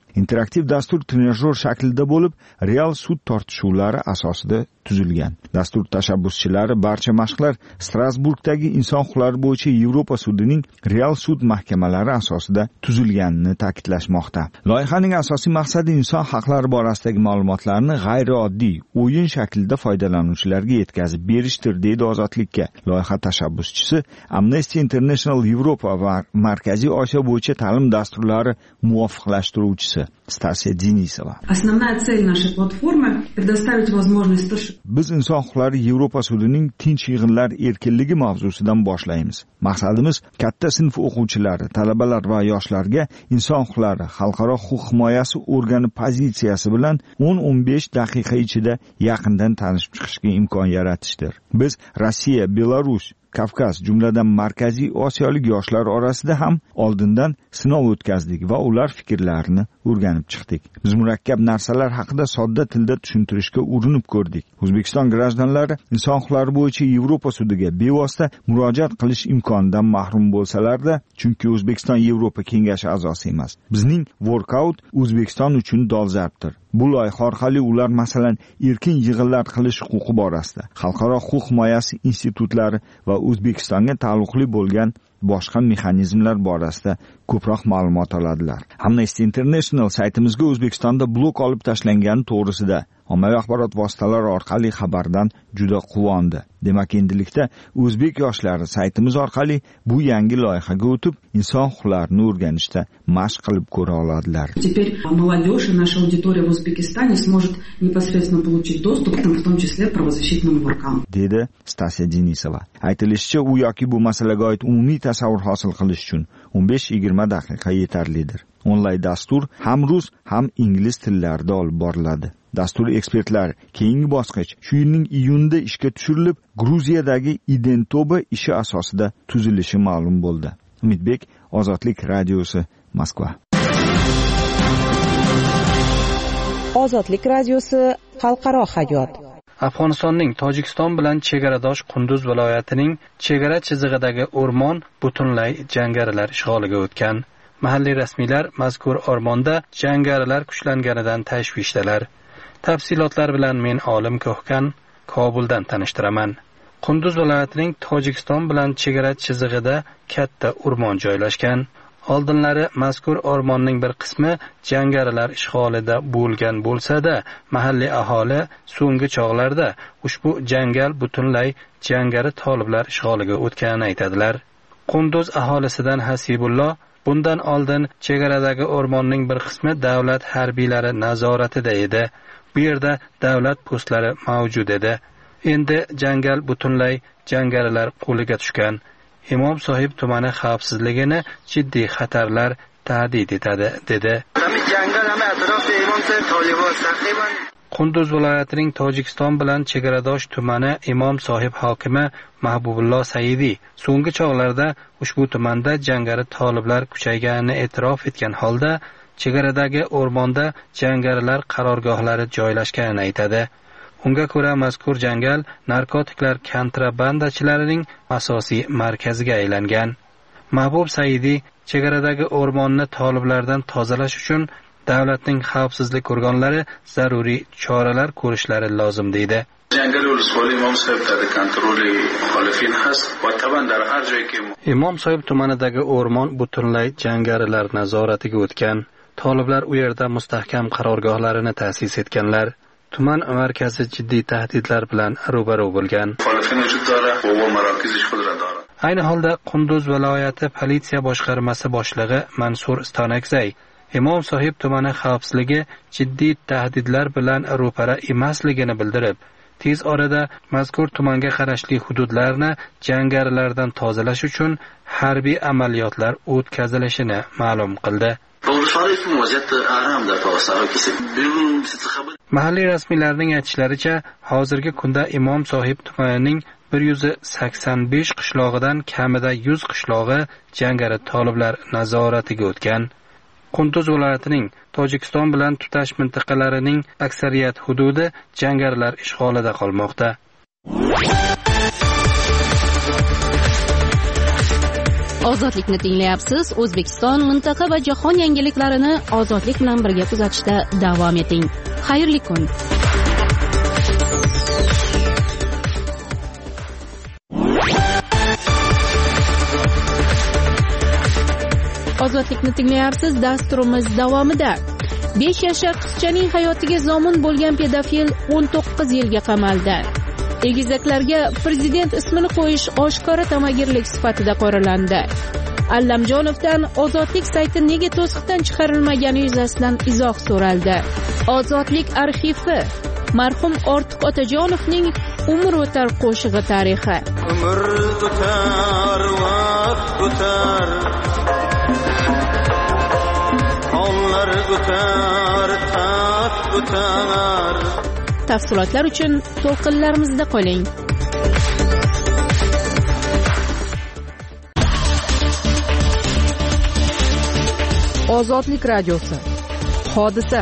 Interaktiv dastur trenajyor shaklida bo'lib, real sud tortishuvlari asosida tuzilgan. Dastur tashabbuschilari barcha mashqlar Strasburgdagi inson huquqlari bo'yicha Yevropa sudining real sud mahkamalari asosida tuzilganini ta'kidlashmoqda. Loyihaning asosiy maqsadi inson haqlari borasidagi ma'lumotlarni g'ayrioddiy o'yin shaklida foydalanuvchilarga yetkazib berishdir, deydi Ozodlikka. Loyiha tashabbuschisi Amnesty International Yevropa va Markaziy Osiyo bo'yicha ta'lim dasturlari muvofiqlashtiruvchisi Stasiya Denisova. Основная цель нашей платформы предоставить возможность Biz inson huquqlari Yevropa sudining tinch yig'inlar erkinligi mavzusidan boshlaymiz. Maqsadimiz katta sinf o'quvchilari, talabalar va yoshlarga inson huquqlari xalqaro huquq himoyasi organi pozitsiyasi bilan 10-15 daqiqa ichida yaqindan tanishib chiqishga imkon yaratishdir. Biz Rossiya, Belarus, Kavkaz, jumladan Markaziy Osiyolik yoshlar orasida ham oldindan sinov o'tkazdik va ular fikrlarini o'rganib chiqdik. Biz murakkab narsalar haqida sodda tilda tushuntirishga urinib ko'rdik. O'zbekiston grajdanlari inson huquqlari bo'yicha Yevropa sudiga bevosita murojaat qilish imkonidan mahrum bo'lsalar-da, chunki O'zbekiston Yevropa kengashi a'zosi emas. Bizning workout O'zbekiston uchun dolzarbdir. Bu loyiha orqali ular masalan erkin yig'inlar qilish huquqi borasida, xalqaro huquq himoyasi institutlari va O'zbekistonga taalluqli bo'lgan boshqa mexanizmlar borasida ko'proq ma'lumot oladilar. Amnesty International saytimizga O'zbekistonda blok olib tashlangani to'g'risida ommaviy axborot vositalari orqali xabardan juda quvondi. Demak, endilikda o'zbek yoshlari saytimiz orqali bu yangi loyihaga o'tib, inson huquqlarini o'rganishda mashq qilib ko'ra oladilar. Теперь молодежь и наша аудитория в Узбекистане сможет непосредственно получить доступ к в том числе правозащитному воркауту. Dedi Stasiya Denisova. Aytilishicha, u yoki bu masalaga oid umumiy tasavvur hosil qilish uchun 15-20 daqiqa yetarlidir. Onlayn dastur ham rus, ham ingliz tillarida olib boriladi. Dastur ekspertlari keyingi bosqich shu yilning iyunida ishga tushirilib, Gruziyadagi Identoba ishi asosida tuzilishi ma'lum bo'ldi. Umidbek, Ozodlik radiosi, Moskva. Ozodlik radiosi, xalqaro hayot. Afg'onistonning Tojikiston bilan chegaradosh Qunduz viloyatining chegara chizig'idagi o'rmon butunlay jangarilar ishg'oliga o'tgan. Mahalliy rasmiylar mazkur o'rmonda jangarilar kuchlanganidan tashvishdalar. Tafsilotlar bilan men Olim Ko'hkan Kobuldan tanishtiraman. Qunduz viloyatining Tojikiston bilan chegara chizig'ida katta o'rmon joylashgan. Oldinlari mazkur o'rmonning bir qismi jangarilar ishg'olida bo'lgan bo'lsa-da, mahalliy aholi so'nggi chog'larda ushbu jangal butunlay jangari toliblar ishg'oliga o'tganini aytadilar. Qunduz aholisidan Hasibullo bundan oldin chegaradagi o'rmonning bir qismi davlat harbiylari nazoratida edi. Bu yerda davlat postlari mavjud edi. Endi jangal butunlay jangarilar qo'liga tushgan. Imom Sohib tumani xavfsizligini jiddiy xatarlar tahdid etadi, dedi. Qunduz viloyatining Tojikiston bilan chegaradosh tumani Imom Sohib hokimi Mahbubullo Saidi so'nggi chog'larda ushbu tumanda jangari toliblar kuchayganini e'tirof etgan holda chegaradagi o'rmonda jangarilar qarorgohlari joylashganini aytadi. Unga ko'ra mazkur jangal narkotiklar kontrabandachilarining asosiy markaziga aylangan. Mahbub Saidi chegaradagi o'rmonni toliblardan tozalash uchun davlatning xavfsizlik organlari zaruriy choralar ko'rishlari lozim deydi. Imom Sohib tumanidagi o'rmon butunlay jangarilar nazoratiga o'tgan. Toliblar u yerda mustahkam qarorgohlarini ta'sis etganlar. Tuman markazi jiddiy tahdidlar bilan ro'baro bo'lgan. Ayni holda Qunduz viloyati politsiya boshqarmasi boshlig'i Mansur Stonakzay Imom Sohib tumani xavfsizligi jiddiy tahdidlar bilan ro'para emasligini bildirib, tez orada mazkur tumanga qarashli hududlarni jangarilardan tozalash uchun harbiy amaliyotlar o'tkazilishini ma'lum qildi. Mahalliy rasmiylarning aytishlaricha, hozirgi kunda Imom Sohib tumanining 185 qishlog'idan kamida 100 qishlog'i jangari toliblar nazoratiga o'tgan. Qunduz viloyatining Tojikiston bilan tutash mintaqalarining aksariyat hududi jangarilar ishg'olida qolmoqda. Ozodlikni tinglayapsiz. O'zbekiston, mintaqa va jahon yangiliklarini ozodlik bilan birga kuzatishda davom eting. Xayrli kun. Ozodlikni tinglayapsiz. Dasturimiz davomida 5 yashar qizchaning hayotiga zomin bo'lgan pedofil 19 yilga qamaldi. Egizaklarga prezident ismini qo'yish oshkora tamagirlik sifatida qoralandi. Allamjonovdan Ozodlik sayti nega to'siqdan chiqarilmagani yuzasidan izoh so'raldi. Ozodlik arxivi marhum Ortiq Otajonovning Umr o'tar qo'shig'i tarixi. Umr o'tar, vaqt o'tar. Onlar o'tar, taxt o'tar. Tafsilotlar uchun to'lqinlarimizda qoling. Ozodlik radiosi. Hodisa.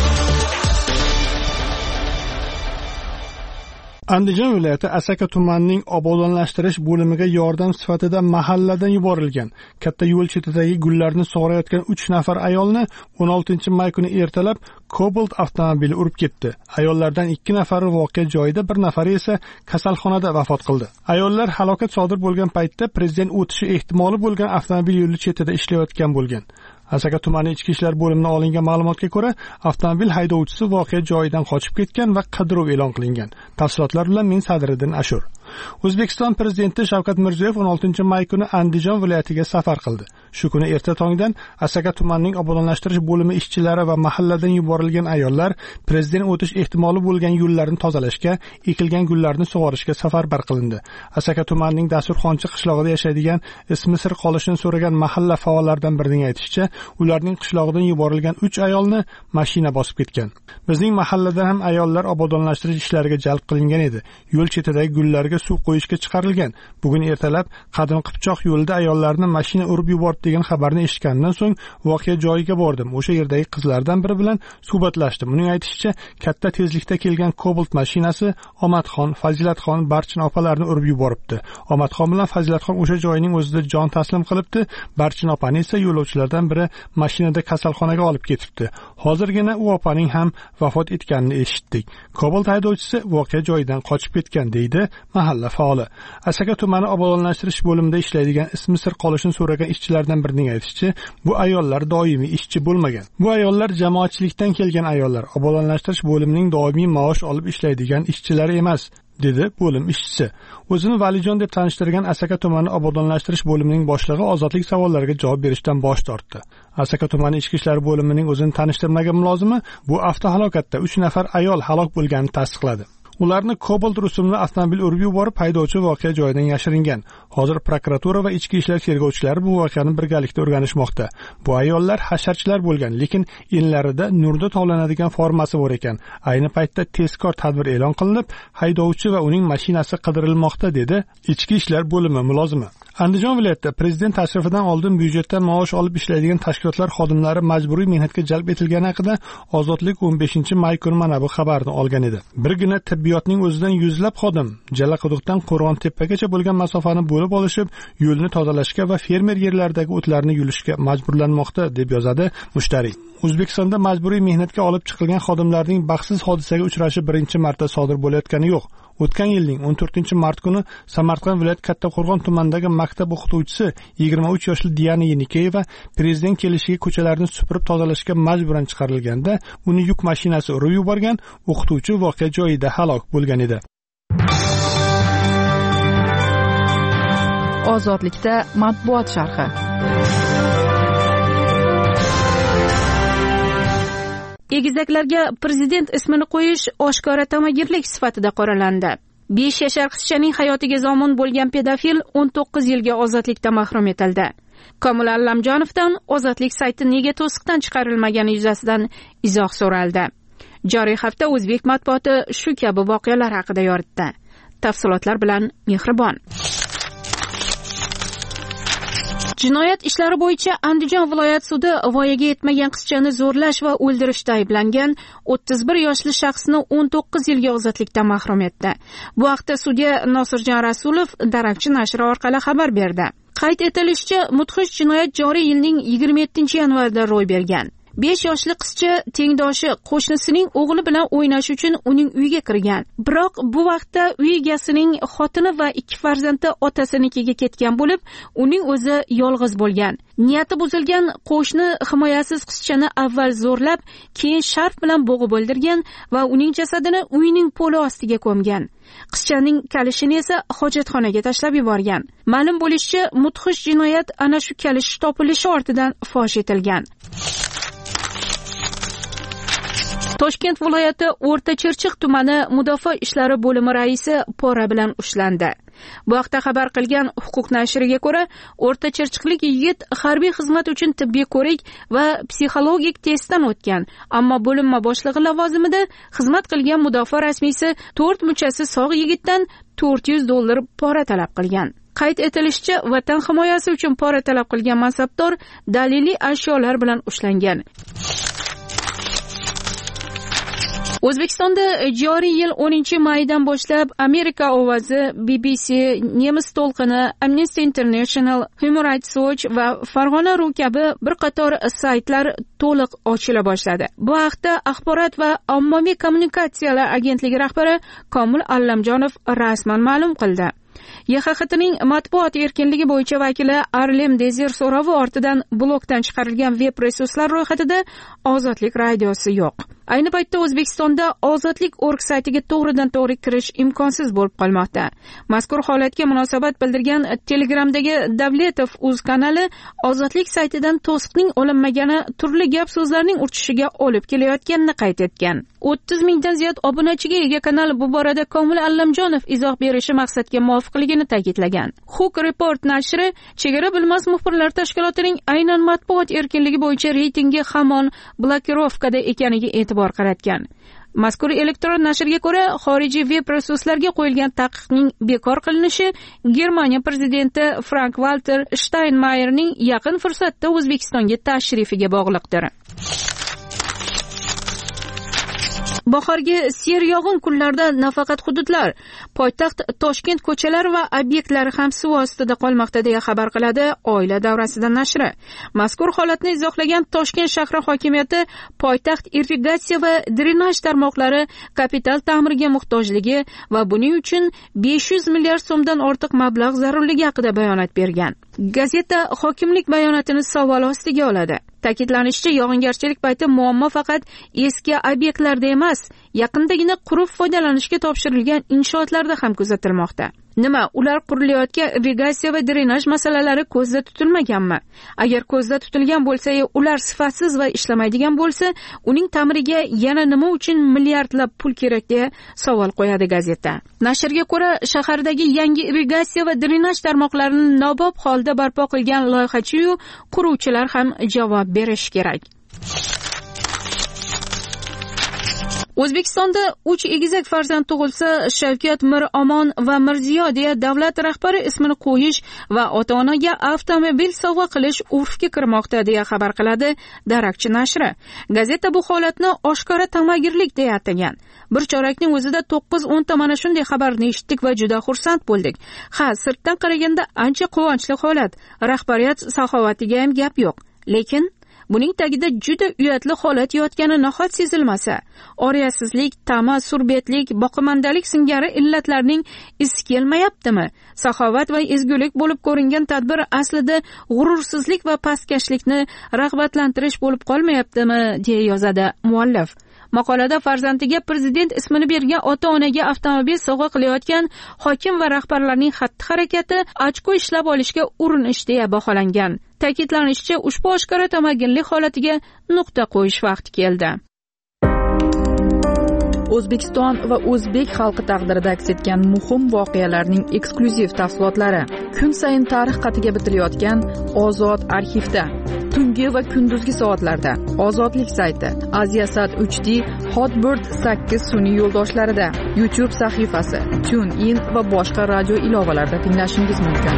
Andijon viloyati Asaka tumanining obodonlashtirish bo'limiga yordam sifatida mahalladan yuborilgan katta yo'l chetidagi gullarni sug'orayotgan 3 nafar ayolni 16-may kuni ertalab Cobalt avtomobili urib ketdi. Ayollardan 2 nafari voqea joyida, 1 nafari esa kasalxonada vafot qildi. Ayollar halokat sodir bo'lgan paytda prezident o'tishi ehtimoli bo'lgan avtomobil yo'li chetida ishlayotgan bo'lgan. Asaka tumani ichki ishlar bo'limidan olingan ma'lumotga ko'ra, avtomobil haydovchisi voqea joyidan qochib ketgan va qidiruv e'lon qilingan. Tafsilotlar bilan men Sadriddin Ashur. O'zbekiston prezidenti Shavkat Mirziyoyev 16-may kuni Andijon viloyatiga safar qildi. Shu kuni erta tongdan Asaka tumanining obodonlashtirish bo'limi ishchilari va mahalladan yuborilgan ayollar prezident o'tish ehtimoli bo'lgan yo'llarni tozalashga, ekilgan gullarni sug'orishga safarbar qilindi. Asaka tumanining Dasurxonchi qishlog'ida yashaydigan ismi sir qolishini so'ragan mahalla faollaridan birining aytishicha, ularning qishlog'idan yuborilgan 3 ayolni mashina bosib ketgan. Bizning mahalladan ham ayollar obodonlashtirish ishlariga jalb qilingan edi. Yo'l chetidagi gullarga suv qo'yishga chiqarilgan. Bugun ertalab Qadim Qipchoq yo'lida ayollarni mashina urib yubordi degan xabarni eshitgandan so'ng voqea joyiga bordim. O'sha yerdagi qizlardan biri bilan suhbatlashdim. Uning aytishicha, katta tezlikda kelgan Cobalt mashinasi Omadxon, Fazilatxon, Barchin opalarni urib yuboribdi. Omadxon bilan Fazilatxon o'sha joyning o'zida jon taslim qilibdi. Barchin opani esa yo'lovchilardan biri mashinada kasalxonaga olib ketibdi. Hozirgina u opaning ham vafot etganini eshitdik. Cobalt haydovchisi voqea joyidan qochib ketgan deydi mahalla faoli. Asaka tumani obodonlashtirish bo'limida ishlaydigan ismi sir qolishini so'ragan ishchilardan birining aytishicha, bu ayollar doimiy ishchi bo'lmagan. Bu ayollar jamoatchilikdan kelgan ayollar, obodonlashtirish bo'limining doimiy maosh olib ishlaydigan ishchilari emas, dedi bo'lim ishchisi. O'zini Valijon deb tanishtirgan Asaka tumani obodonlashtirish bo'limining boshlig'i ozodlik savollariga javob berishdan bosh tortdi. Asaka tumani ichki ishlar bo'limining o'zini tanishtirmagan mulozimi bu avtohalokatda 3 nafar ayol halok bo'lganini tasdiqladi. Ularni Cobalt rusumli avtomobil urib yuborib, haydovchi voqea joyidan yashiringan. Hozir prokuratura va ichki ishlar tergovchilari bu voqeani birgalikda o'rganishmoqda. Bu ayollar hasharchilar bo'lgan, lekin inlarida nurda tovlanadigan formasi bor ekan. Ayni paytda tezkor tadbir e'lon qilinib, haydovchi va uning mashinasi qidirilmoqda, dedi ichki ishlar bo'limi mulozimi. Andijon viloyatida prezident tashrifidan oldin byudjetdan maosh olib ishlaydigan tashkilotlar xodimlari majburiy mehnatga jalb etilgani haqida Ozodlik 15-may kuni mana bu xabarni olgan edi. Birgina tibbiyotning o'zidan yuzlab xodim Jalaquduqdan Qo'rg'on-Tepagacha bo'lgan masofani bo'lib olishib, yo'lni tozalashga va fermer yerlaridagi o'tlarni yulishga majburlanmoqda, deb yozadi Mushtariy. O'zbekistonda majburiy mehnatga olib chiqilgan xodimlarning baxtsiz hodisaga uchrashi birinchi marta sodir bo'layotgani yo'q. O'tgan yilning 14-mart kuni Samarqand viloyat Kattaqo'rg'on tumanidagi maktab o'qituvchisi 23 yoshli Diana Yenikeyeva prezident kelishiga ko'chalarni supurib tozalashga majburan chiqarilganda, uni yuk mashinasi urib yuborgan, o'qituvchi voqea joyida halok bo'lgan edi. Ozodlikda matbuot sharhi. Egizaklarga prezident ismini qo'yish oshkora tamagirlik sifatida qoralandi. 5 yashar qizchaning hayotiga zomin bo'lgan pedofil 19 yilga ozodlikdan mahrum etildi. Komil Allamjonovdan Ozodlik sayti nega to'siqdan chiqarilmagani yuzasidan izoh so'raldi. Joriy hafta o'zbek matbuoti shu kabi voqealar haqida yoritdi. Tafsilotlar bilan Mehribon. Jinoyat ishlari bo'yicha Andijon viloyat sudi voyaga yetmagan qizchani zo'rlash va o'ldirishda ayblangan 31 yoshli shaxsni 19 yilga ozodlikdan mahrum etdi. Bu haqda sudya Nosirjon Rasulov Darakchi nashri orqali xabar berdi. Qayd etilishicha, mudhish jinoyat joriy yilning 27-yanvarida ro'y bergan. 5 yoshli qizcha tengdoshi qo'shnisining o'g'li bilan o'ynash uchun uning uyiga kirgan. Biroq bu vaqtda uy egasining xotini va 2 farzandi otasinikiga ketgan bo'lib, uning o'zi yolg'iz bo'lgan. Niyati buzilgan qo'shni himoyasiz qizchani avval zo'rlab, keyin sharf bilan bo'g'ib o'ldirgan va uning jasadini uyning poli ostiga ko'mgan. Qizchaning kalishini esa hojatxonaga tashlab yuborgan. Ma'lum bo'lishicha, mudhish jinoyat ana shu kalish topilishi ortidan fosh etilgan. Toshkent viloyati O'rta Chirchiq tumani Mudofaa ishlari bo'limi raisi pora bilan ushlandi. Bu haqda xabar qilgan Huquq nashriga ko'ra, O'rta Chirchiqlik yigit harbiy xizmat uchun tibbiy ko'rik va psixologik testdan o'tgan, ammo bo'linma boshlig'i lavozimida xizmat qilgan mudofaa rasmiysi 4 muchasi sog' yigitdan $400 pora talab qilgan. Qayd etilishicha, vatan himoyasi uchun pora talab qilgan mansabdor daliliy ashyolar bilan ushlangan. O'zbekistonda joriy yil 10-maydan boshlab Amerika ovozi, BBC, Nemis to'lqini, Amnesty International, Human Rights Watch va Farg'ona.ru kabi bir qator saytlar to'liq ochila boshladi. Bu haqda Axborot va ommaviy kommunikatsiyalar agentligi rahbari Komil Allamjonov rasman ma'lum qildi. YHXTning matbuot erkinligi bo'yicha vakili Arlem Dezer so'rovi ortidan blokdan chiqarilgan veb resurslar ro'yxatida Ozodlik radiosi yo'q. Ayni paytda O'zbekistonda Ozodlik.org saytiga to'g'ridan-to'g'ri kirish imkonsiz bo'lib qolmoqda. Mazkur holatga munosabat bildirgan Telegramdagi Davletov.uz kanali Ozodlik saytidan to'siqning olinmagani turli gap so'zlarning urchishiga olib kelayotganini qayd etgan. 30 mingdan ziyod obunachiga ega kanal bu borada Komil Allamjonov izoh berishi maqsadga muvofiqligini ta'kidlagan. Hook Report nashri chegara bilmas muxbirlar tashkilotining aynan matbuot erkinligi bo'yicha reytingi hamon blokirovkada ekaniga e'tibor qaratgan. Mazkur elektron nashrga ko'ra, xorijiy veb resurslarga qo'yilgan taqiqning bekor qilinishi Germaniya prezidenti Frank-Walter Steinmeierning yaqin fursatda O'zbekistonga tashrifiga bog'liqdir. Bahorgi ser yog'in kunlarda nafaqat hududlar, poytaxt Toshkent ko'chalari va obyektlari ham suv ostida qolmoqda deya xabar qiladi Oila davrasida nashri. Mazkur holatni izohlagan Toshkent shahri hokimiyati poytaxt irrigatsiya va drenaj tarmoqlari kapital ta'mirga muhtojligi va buning uchun 500 milliard so'mdan ortiq mablag' zarurligi haqida bayonot bergan. Gazeta hokimlik bayonotini savol ostiga oladi. Ta'kidlanishicha, yog'ingarchilik payti muammo faqat eski obyektlarda emas, yaqindagina qurib foydalanishga topshirilgan inshootlarda ham kuzatilmoqda. Nima, ular qurilayotgan irrigatsiya va drenaj masalalari ko'zda tutilmaganmi? Agar ko'zda tutilgan bo'lsa, ular sifatsiz va ishlamaydigan bo'lsa, uning ta'miriga yana nima uchun milliardlab pul kerak deya savol qo'yadi gazeta. Nashrga ko'ra, shahardagi yangi irrigatsiya va drenaj tarmoqlarini nobob holda barpo qilgan loyihachi-yu quruvchilar ham javob berish kerak. O'zbekistonda 3 egizak farzand tug'ilsa, Shavkat Miromon va Mirziyo deya davlat rahbari ismini qo'yish va ota-onaga avtomobil sovg'a qilish urfga kirmoqda deya xabar qiladi Darakchi nashri. Gazeta bu holatni oshkora tamagirlik deya atagan. Bir chorakning o'zida 9-10 ta mana shunday xabarni eshitdik va juda xursand bo'ldik. Ha, sirtdan qaraganda ancha quvonchli holat. Rahbariyat saxovatiga ham gap yo'q. Lekin buning tagida juda uyatli holat yotgani nahot sezilmasa, oriyasizlik, tama, surbetlik, boqimandalik singari illatlarning isi kelmayaptimi? Saxovat va ezgulik bo'lib ko'ringan tadbir aslida g'urursizlik va pastkashlikni rag'batlantirish bo'lib qolmayaptimi, deya yozadi muallif. Maqolada farzandiga prezident ismini bergan ota-onaga avtomobil sovg'a qilayotgan hokim va rahbarlarning xatti-harakati ochko ishlab olishga urinish deya baholangan. Ta'kidlanishicha, ushbu oshkora tamagirlik holatiga nuqta qo'yish vaqti keldi. O'zbekiston va o'zbek xalqi taqdirida aks etgan muhim voqealarning eksklyuziv tafsilotlari kun sayin tarix qatiga bitilayotgan Ozod arxivda. Tungi va kunduzgi soatlarda Ozodlik sayti, Aziasat 3D, Hotbird 8 sun'iy yo'ldoshlarida, YouTube sahifasi, TuneIn va boshqa radio ilovalarida tinglashingiz mumkin.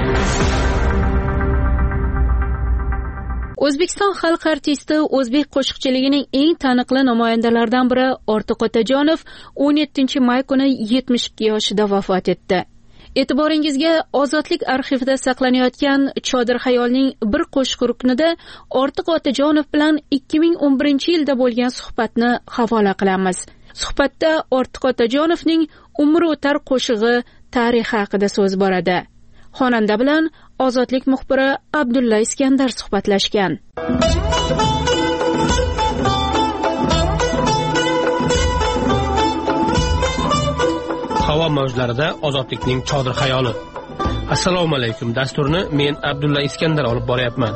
O'zbekiston xalq artisti o'zbek qo'shiqchiligining eng taniqli namoyandalaridan biri Ortiq Otajonov 17 may kuni 72 yoshida vafot etdi. E'tiboringizga Ozodlik arxivida saqlanayotgan Chodir xayolning bir qo'shiq ruknida Ortiq Otajonov bilan 2011-yilda bo'lgan suhbatni havola qilamiz. Suhbatda Ortiq Otajonovning Umri o'tar qo'shig'i tarixi haqida so'z boradi. Xonanda bilan Ozodlik muxbiri Abdulla Iskandar suhbatlashgan. Havo mavjlarida Ozodlikning Chodir xayoli. Assalomu alaykum. Dasturni men Abdulla Iskandar olib boryapman.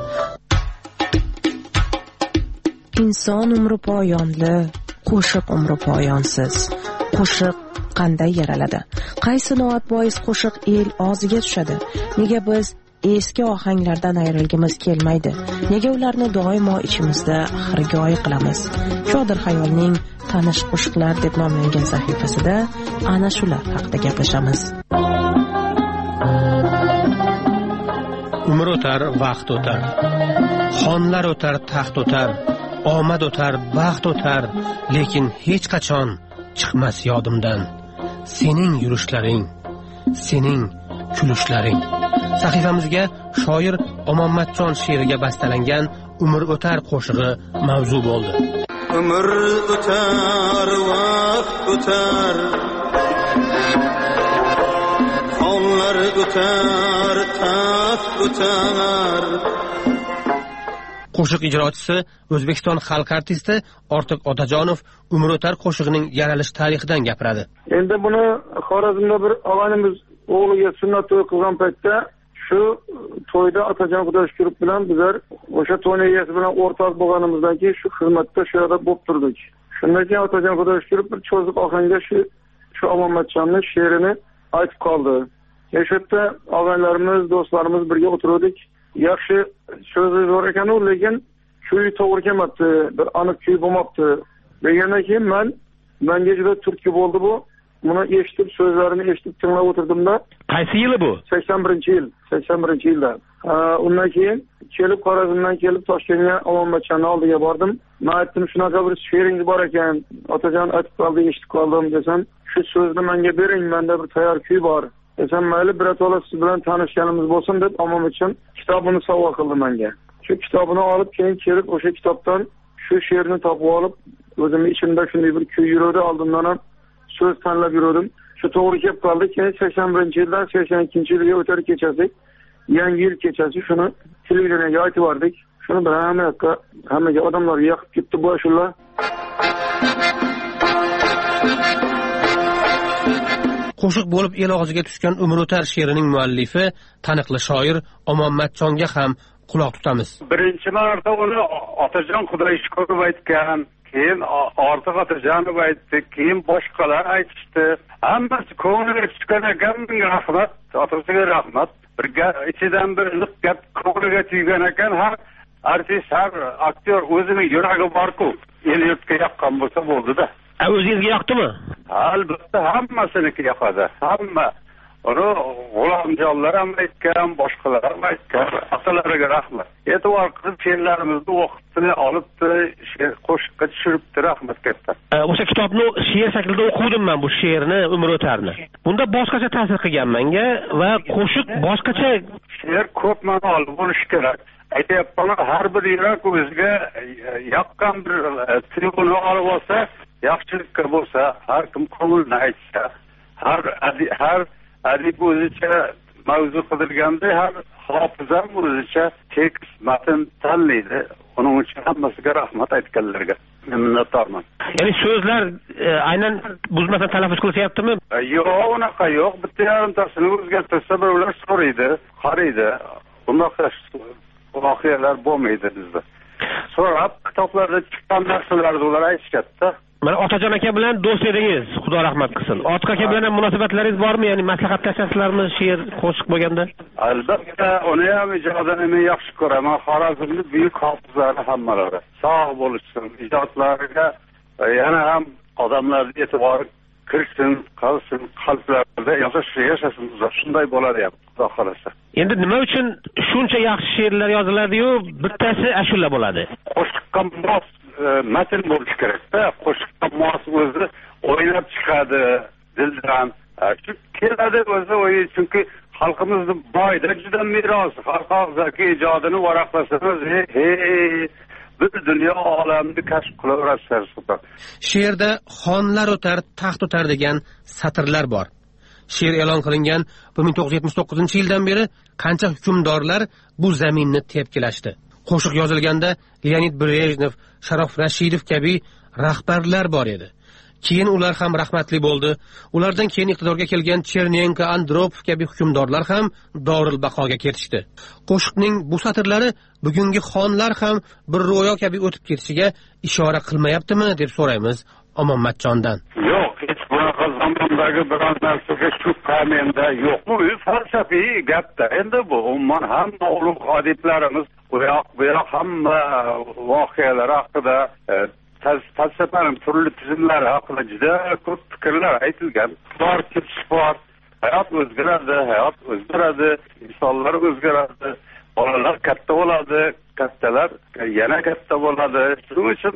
Inson umri poyonli, qo'shiq umri poyonsiz. Qo'shiq qanday yaraladi? Qaysi noat bois qo'shiq el og'ziga tushadi? Nega biz eski ohanglardan ayrilgimiz kelmaydi? Nega ularni doimo ichimizda xirgoyi qilamiz? Chodir xayolning tanish qo'shiqlar deb nomlangan sahifasida ana shular haqida gaplashamiz. Umr o'tar, vaqt o'tar. Xonlar o'tar, taxt o'tar. Omad o'tar, baxt o'tar, lekin hech qachon chiqmas yodimdan sening yurishlaring, sening kulishlaring. Sahifamizga shoir Omonmatjon she'riga bastalangan Umr o'tar qo'shig'i mavzu bo'ldi. Umr o'tar, vaqt o'tar. Xonlar o'tar, taxt o'tar. Qo'shiq ijrochisi O'zbekiston xalq artisti Ortiq Otajonov Umr o'tar qo'shig'ining yaralish tarixidan gapiradi. Endi buni Xorazmda bir og'animiz o'g'liga sunnat to'y qilgan paytda shu to'yda Otajon Xudoshkurov bilan bizlar o'sha to'yni egasi bilan o'rtoq bo'lganimizdan keyin shu xizmatda shu yerda bo'lib turdik. Shundan keyin Otajon Xudoshkurov bir cho'ziq ohangda shu Omonmatjonning she'rini aytib qoldi. Shu yerda og'aylarimiz, do'stlarimiz birga o'tirdik. Yaxshi so'zi zo'r ekan, lekin kuyi to'g'ri kelmabdi, bir aniq kuy bo'lmabdi. Degandan keyin menga juda turtki bo'ldi bu. Buni eshitib, so'zlarini eshitib tinglab o'tirdimda. Qaysi yili bu? 81-yilda. Undan keyin kelib Xorazmdan kelib Toshkentga Omonmatjonning oldiga bordim. Men aytdim, shunaqa bir she'ringiz bor ekan, Otajon aytib qoldi, eshitib qoldim desam, shu so'zni menga bering, menda bir tayyor kuy bor. Desam, mayli, birato'la siz bilan tanishganimiz bo'lsin deb Omonmatjon kitobini sovg'a qildi menga. Shu kitobini olib keyin kelib o'sha kitobdan shu she'rni topib olib, o'zimning ichimda shunday bir kuy yuradi, oldimdan ham so'z tanlab yurdim. Shu to'g'ri kelib qoldi. Keyin 81-yildan 82-yilga o'tar kechasi, yangi yil kechasi shuni televideniyega aytib yubordik. Shuni bir hammaga odamlar yoqib ketdi bu ashula. Qo'shiq bo'lib el og'ziga tushgan Umr o'tar she'rining muallifi taniqli shoir Omonmatjonga ham quloq tutamiz. Birinchi marta uni Otajon Xudoyshkurov aytgan, keyin Ortiq Otajonov aytdi, keyin boshqalar aytishdi. Hammasi ko'ngliga tushgan ekan, rahmat, otasiga rahmat. Bir ichidan bir iliq gap ko'ngliga tuygan ekan, har artist, har aktyor o'zining yuragi bor-ku, el yurtga yoqqan bo'lsa bo'ldi-da. O'zingizga yoqdimi? Albatta, hammasiniki yoqadi. Hamma. Uni G'ulomjonlar ham aytgan, boshqalar ham aytgan. Atalariga rahmat. E'tibor qilib she'rlarimizni o'qitdi, olibdi, she'r qo'shiqqa tushiribdi, rahmat katta. O'sha kitobni she'r shaklida o'qidim men bu she'rni, Umr o'tarni. Bunda boshqacha ta'sir qilgan menga va qo'shiq boshqacha. She'r ko'p ma'noli bo'lishi kerak. Aytayapman, har bir yurak o'ziga yoqqan bir tuyg'uni olib olsa, yaxshilikka bo'lsa, har kim ko'ngilni aytsa, har adib o'zicha mavzu qidirganda, har hofiz ham o'zicha tekst matn tanlaydi. Uning uchun hammasiga rahmat aytganlarga minnatdorman. Ya'ni so'zlar aynan buzmasdan talaffuz qilishyaptimi? Yo'q, unaqa yo'q. Bitta yarimtasini o'zgartirsa, birovlar so'raydi, qaraydi. Bunaqa voqealar bo'lmaydi bizda. So'rab, kitoblarda chiqqan narsalarni ular aytishadi. Mana Otajon aka bilan do'st edingiz, Xudo rahmat qilsin. Ortiq aka bilan ham munosabatlaringiz bormi? Ya'ni maslahatlashasizlarmi she'r, qo'shiq bo'lganda? Albatta, uni ham ijodini men yaxshi ko'raman. Xorazmning buyuk hofizlari hammalari sog' bo'lishsin, ijodlariga yana ham odamlar e'tibori kirsin, qolsin, qalblarida yashasin, shunday bo'ladi ham, Xudo xolasa. Endi nima uchun shuncha yaxshi she'rlar yoziladi-yu, bittasi ashula bo'ladi? Qo'shiqqa mos matn bo'lishi kerak-da. Qo'shiqqa mos o'zi o'ylab chiqadi dildan, Shu keladi o'zi, chunki xalqimizni boyda juda meros, xalq og'zaki ijodini varaqlasangiz, bir dunyo olamni kashf qilaverasiz. She'rda xonlar o'tar, taxt o'tar degan satrlar bor. She'r e'lon qilingan 1979-yildan beri qancha hukmdorlar bu zaminni tepkilashdi. Qo'shiq yozilganda Leonid Brejnev, Sharof Rashidov kabi rahbarlar bor edi. Keyin ular ham rahmatli bo'ldi. Ulardan keyin iqtidorga kelgan Chernenko, Andropov kabi hukmdorlar ham dorilbaqoga ketishdi. Qo'shiqning bu satrlari bugungi xonlar ham bir ro'yo kabi o'tib ketishiga ishora qilmayaptimi deb so'raymiz Omonmatjondan. Yo'q, hech bunaqa zamondagi biron narsaga shubha menda yo'q. Bu falsafiy gapda. Endi bu umuman hamma ulug' adiblarimiz bu yoq hamma voqealar haqida falsafaning turli tizimlari haqida juda ko'p fikrlar aytilgan. Bor ketish bor. Hayot o'zgaradi, insonlar o'zgaradi, bolalar katta bo'ladi, kattalar yana katta bo'ladi. Shuning uchun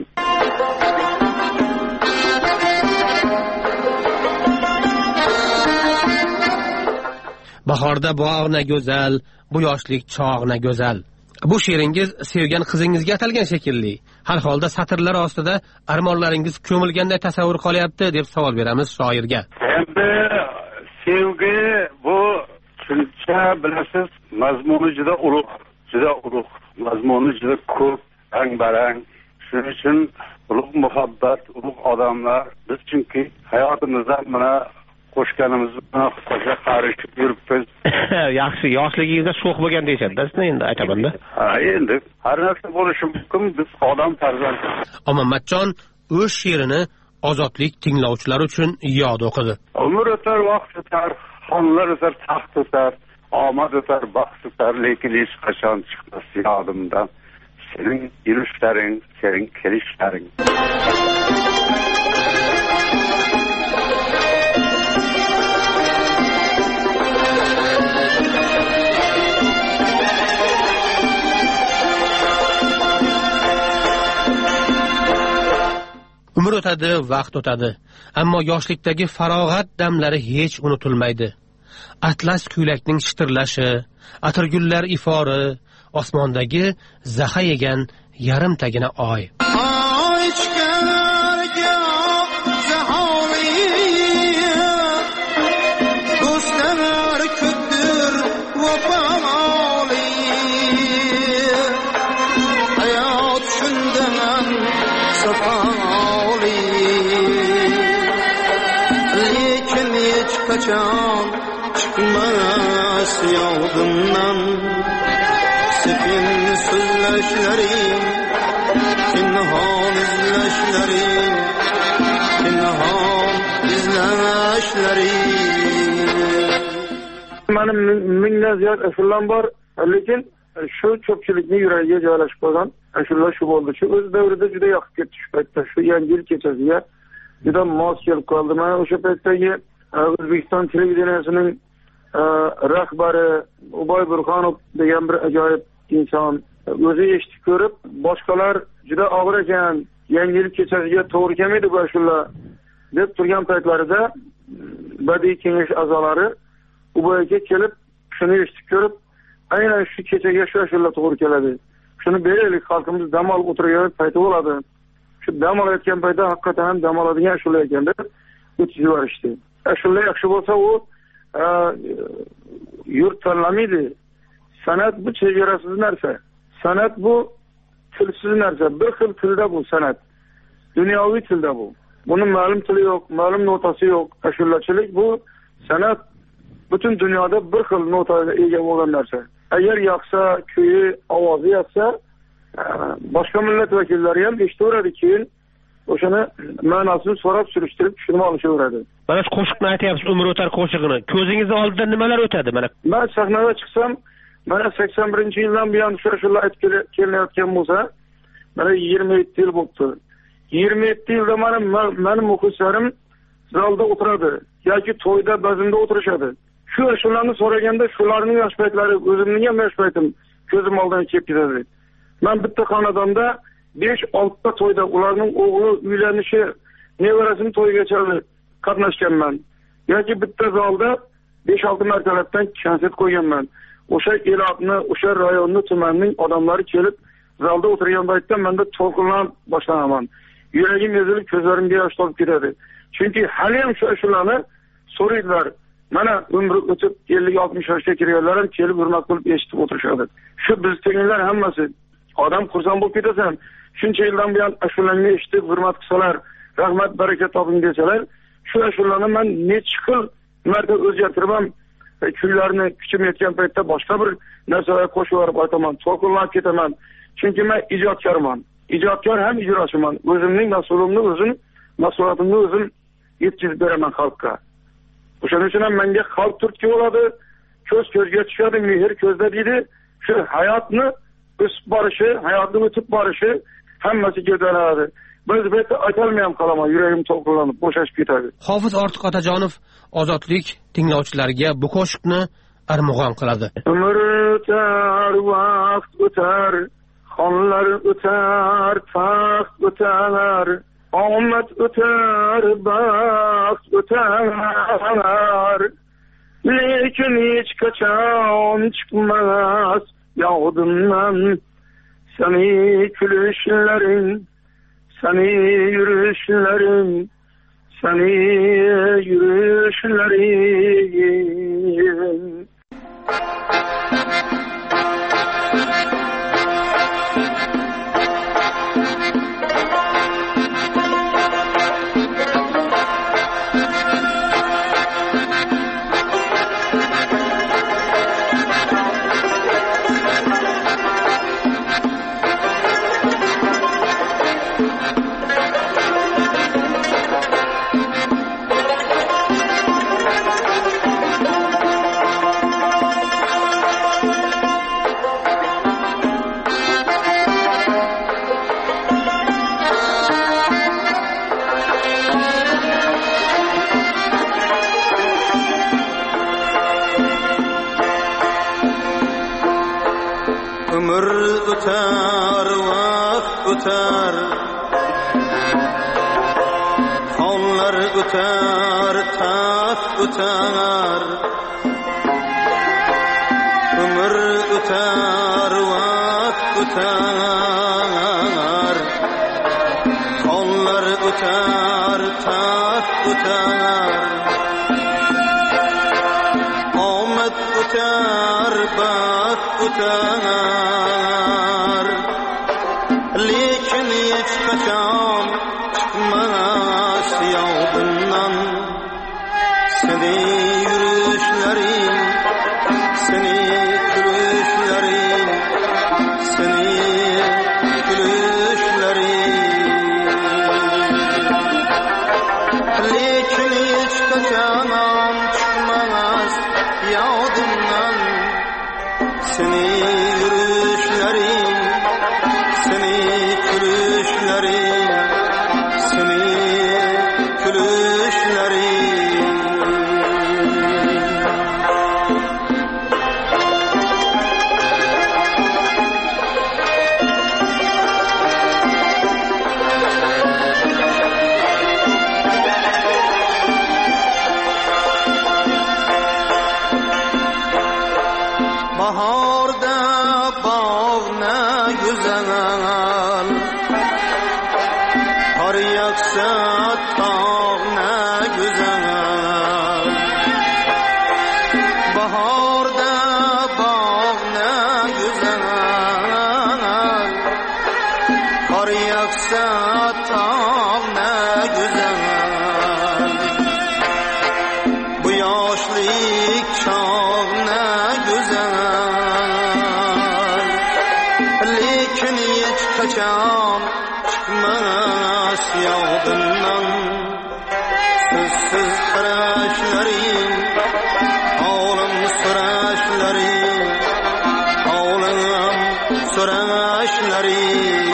bahorda bog'na go'zal, bu yoshlik chog'na go'zal. Bu she'ringiz sevgan qizingizga atalgan shekilli. Har holda satrlar ostida armonlaringiz ko'milganday tasavvur qolyapti deb savol beramiz shoirga. Endi sevgi bu tushuncha bilasiz, mazmuni juda ulug', mazmuni juda ko'p, rang-barang. Shuning uchun ulug' muhabbat, ulug' odamlar biz chunki hayotimizda mana qo'shganimiz bilan qo'sha qarishib yuribmiz. Yaxshi, yoshligingizda sho'x bo'lgan deysiz-da, sizni endi aytaman-da. Endi har narsa bo'lishi mumkin, biz odam farzandi. Omonmatjon o'z she'rini ozodlik tinglovchilar uchun yod o'qidi. Umr o'tar, vaqt o'tar, xonlar o'tar, taxt o'tar, omad o'tar, baxt o'tar, lekin hech qachon chiqmas yodimdan sening yurishlaring, sening kelishlaring. Umr o'tadi, vaqt o'tadi, ammo yoshlikdagi farog'at damlari hech unutilmaydi. Atlas ko'ylakning shitirlashi, atirgullar ifori, osmondagi zaxa yegan yarimtagina oy. Kaçan çıkmaz yolundan Sefin sözleşlerim Pinhan izleşlerim Pinhan izleşlerim Benim mingdan ziyod ashullam bor, lekin shu ko'pchilikning yuragiga joylashib qolgan ashulalar shu bo'ldi. Shu o'z davrida juda yoqib ketdi shu paytda. Shu yangi yil kechasiga juda mos kelib qoldi. Mana o'sha paytdagi O'zbekiston televideniyasining rahbari Ubay Burxonov degan bir ajoyib inson o'zi eshitib ko'rib, boshqalar juda og'ir ekan, yangi yil kechasiga to'g'ri kelmaydi bu ashula deb turgan paytlarida badiiy kengash a'zolari Ubayga kelib, shuni eshitib ko'rib, aynan shu kechaga shu ashula to'g'ri keladi. Shuni beraylik, xalqimiz dam olib o'tirgan payti bo'ladi. Shu dam olayotgan paytda haqiqatan ham dam oladigan ashula ekan deb o'tkazib yuborishdi. Ashula yaxshi bo'lsa u yurt tanlamaydi. San'at bu chegarasiz narsa. San'at bu tilsiz narsa. Bir xil tilda bu san'at. Dunyoviy tilda bu. Bunun ma'lum tili yo'q, ma'lum notasi yo'q. Ashulachilik bu san'at butun dunyoda bir xil notaga ega bo'lgan narsa. Agar yoqsa, kuyi, ovozi yoqsa, boshqa millat vakillari ham eshitaveradi, keyin o'shani ma'nosini so'rab surishtirib tushunib olishaveradi. Mana shu qo'shiqni aytyapsiz, umr o'tar qo'shig'ini. Ko'zingiz oldida nimalar o'tadi? Mana men sahnaga chiqsam, mana 81-yildan buyon shu ashula aytib kelayotgan bo'lsa, mana 27 yil bo'ldi. 27 yilda meni muxlislarim zalda o'tiradi yoki to'yda, bazmda o'tirishadi. Shu ashularni so'raganda shularning yosh paytlari, o'zimning ham yosh paytim ko'zim oldidan kelib ketadi. Men bitta xonadonda 5-6 ta to'yda ularning o'g'li uylanishi, nevarasining to'yigacha qatnashganman. yoki bitta zalda 5-6 martalardan konsert qo'yganman. O'sha elatni, o'sha rayonni, tumanning odamlari kelib zalda o'tirgan paytda menda to'lqinlanib boshlanaman. Yuragim ezilib, ko'zlarimga yosh to'lib ketadi. Chunki hali ham shularni so'raydilar. Mana umri o'tib 50-60 yoshga kirganlar ham kelib hurmat qilib eshitib o'tirishadi. Shu biz deganlar hammasi odam xursand bo'lib ketasan. Shuncha yildan buyon ashulani eshitib hurmat qilsalar, rahmat baraka toping desalar, shu ashulani men necha xil marta o'zgartirib ham kunlarni kuchim yetgan paytda boshqa bir narsaga qo'shib yuborib aytaman, to'lqinlanib ketaman. Chunki men ijodkorman. Ijodkor ham ijrochiman. O'zimning mas'uliyatimni o'zim yetkazib beraman xalqqa. O'shaning uchun ham menga xalq turtki bo'ladi, ko'zga tushadi, mehr ko'zda deydi. Shu hayotni o'sib borishi, hayotni o'tib borishi hammasi ko'tariladi. Biz bu yerda aytolmayam qolaman, yuragim to'lqinlanib, bo'shashib ketadi. Hofiz Ortiq Otajonov ozodlik tinglovchilariga bu qo'shiqni armug'on qiladi. Umr o'tar, vaqt o'tar, xonlar o'tar, taxt o'tar, omad o'tar, baxt o'tar. Lekin hech qachon chiqmas yodimdan seni kulishlaring, seni yurishlaring, seni yurishlaring. Ömür öter, vakt öter, xonlar öter, taxt öter. Ömür öter, vakt öter, xonlar öter, taxt öter. Omad öter, baxt öter. Lekin hech qachon chiqmas yodimdan seni yurishlaring, seni kulishlaring, seni kulishlaring. Lekin hech qachon chiqmas yodimdan seni yurishlaring, seni kulishlaring, seni kulishlaring. Bahorda bog'na go'zal, qor yog'sa tog'na go'zal. Bahorda bog'na go'zal, qor yog'sa tog'na go'zal. Bu yoshlik chog'na go'zal, lekin hech qachon chiqmas yodimdan sizsiz qarashlaring, olim so'rashlaring, olim so'rashlaring.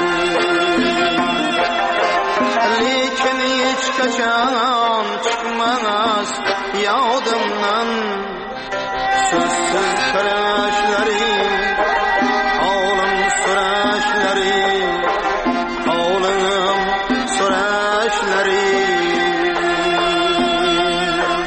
Lekin hech qachon chiqmas yodimdan sizsiz qarashlaring, olim so'rashlaring, olim so'rashlaring.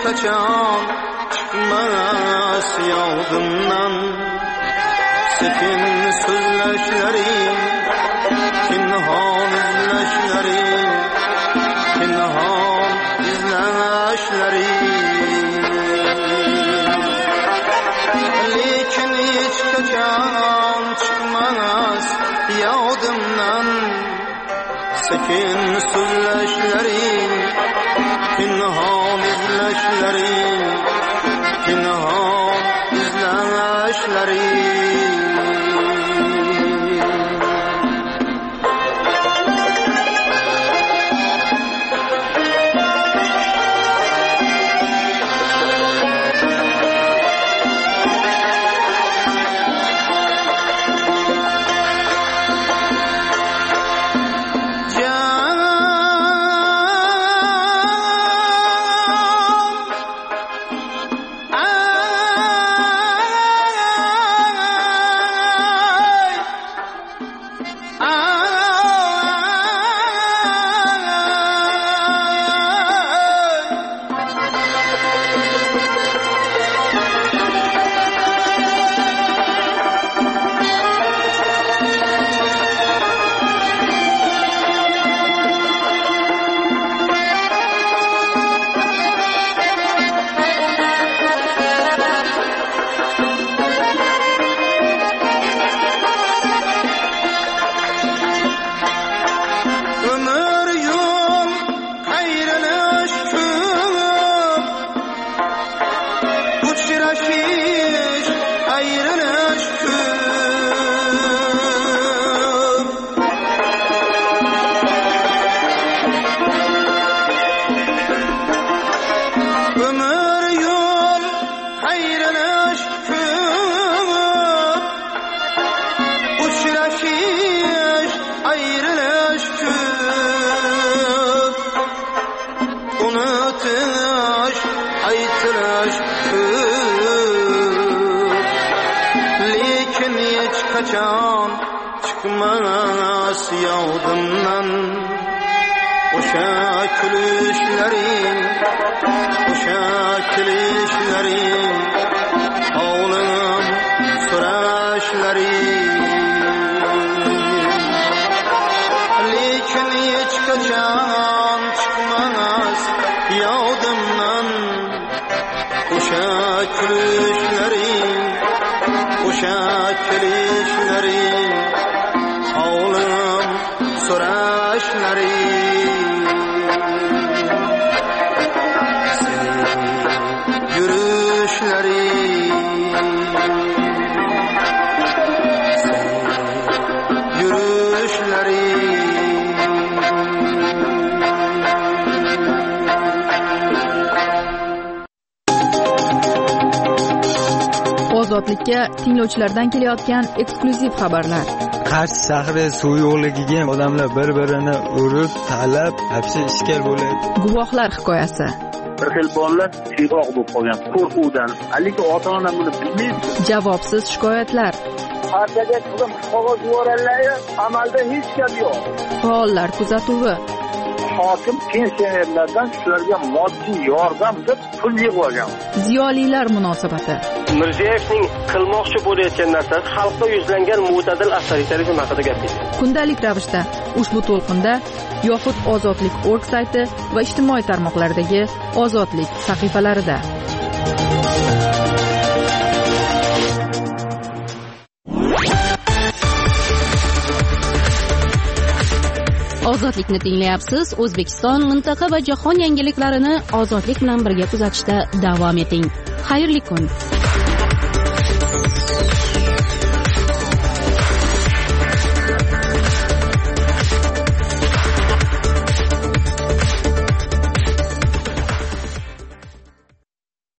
qachon chiqmas yodimdan sekin so'zlashlaring pinhon izlashlaring pinhon izlashlaring lekin hech qachon chiqmas yodimdan sekin so'zlashlaring pinhon izlashlaring pinhon izlashlaring qachon chiqmas yodimdan o'sha kulishlaring hovlim so'rashlaring lekin hech qachon chiqmas yodimdan o'sha kulishlaring hovlim so'rashlaring Ozodlikka tinglovchilardan kelayotgan eksklyuziv xabarlar. Qarshi shahri suv yo'qligiga odamlar bir-birini urib, talab, hapsi ishkal bo'ladi. Guvohlar hikoyasi. Bir xil bolalar chiroq bo'lib qolgan qo'rquvdan. Lekin ota-ona buni bilmaydi. Javobsiz shikoyatlar. Partiyaga qizim qog'oz yuboradilar, amalda hech gap yo'q. Faollar kuzatuvi. Hokim pensionerlardan shularga moddiy yordam deb pul yig'ib olgan. Ziyolilar munosabati. Mirziyoyevning qilmoqchi bo'layotgan narsasi xalqqa yuzlangan mo'tadil avtoritarizm haqida gapirdi. Kundalik ravishda ushbu to'lqinda yoxud ozodlik.org sayti va ijtimoiy tarmoqlardagi ozodlik sahifalarida. Ozodlikni tinglayapsiz. O'zbekiston, mintaqa va jahon yangiliklarini ozodlik bilan birga kuzatishda davom eting. Xayrli kun.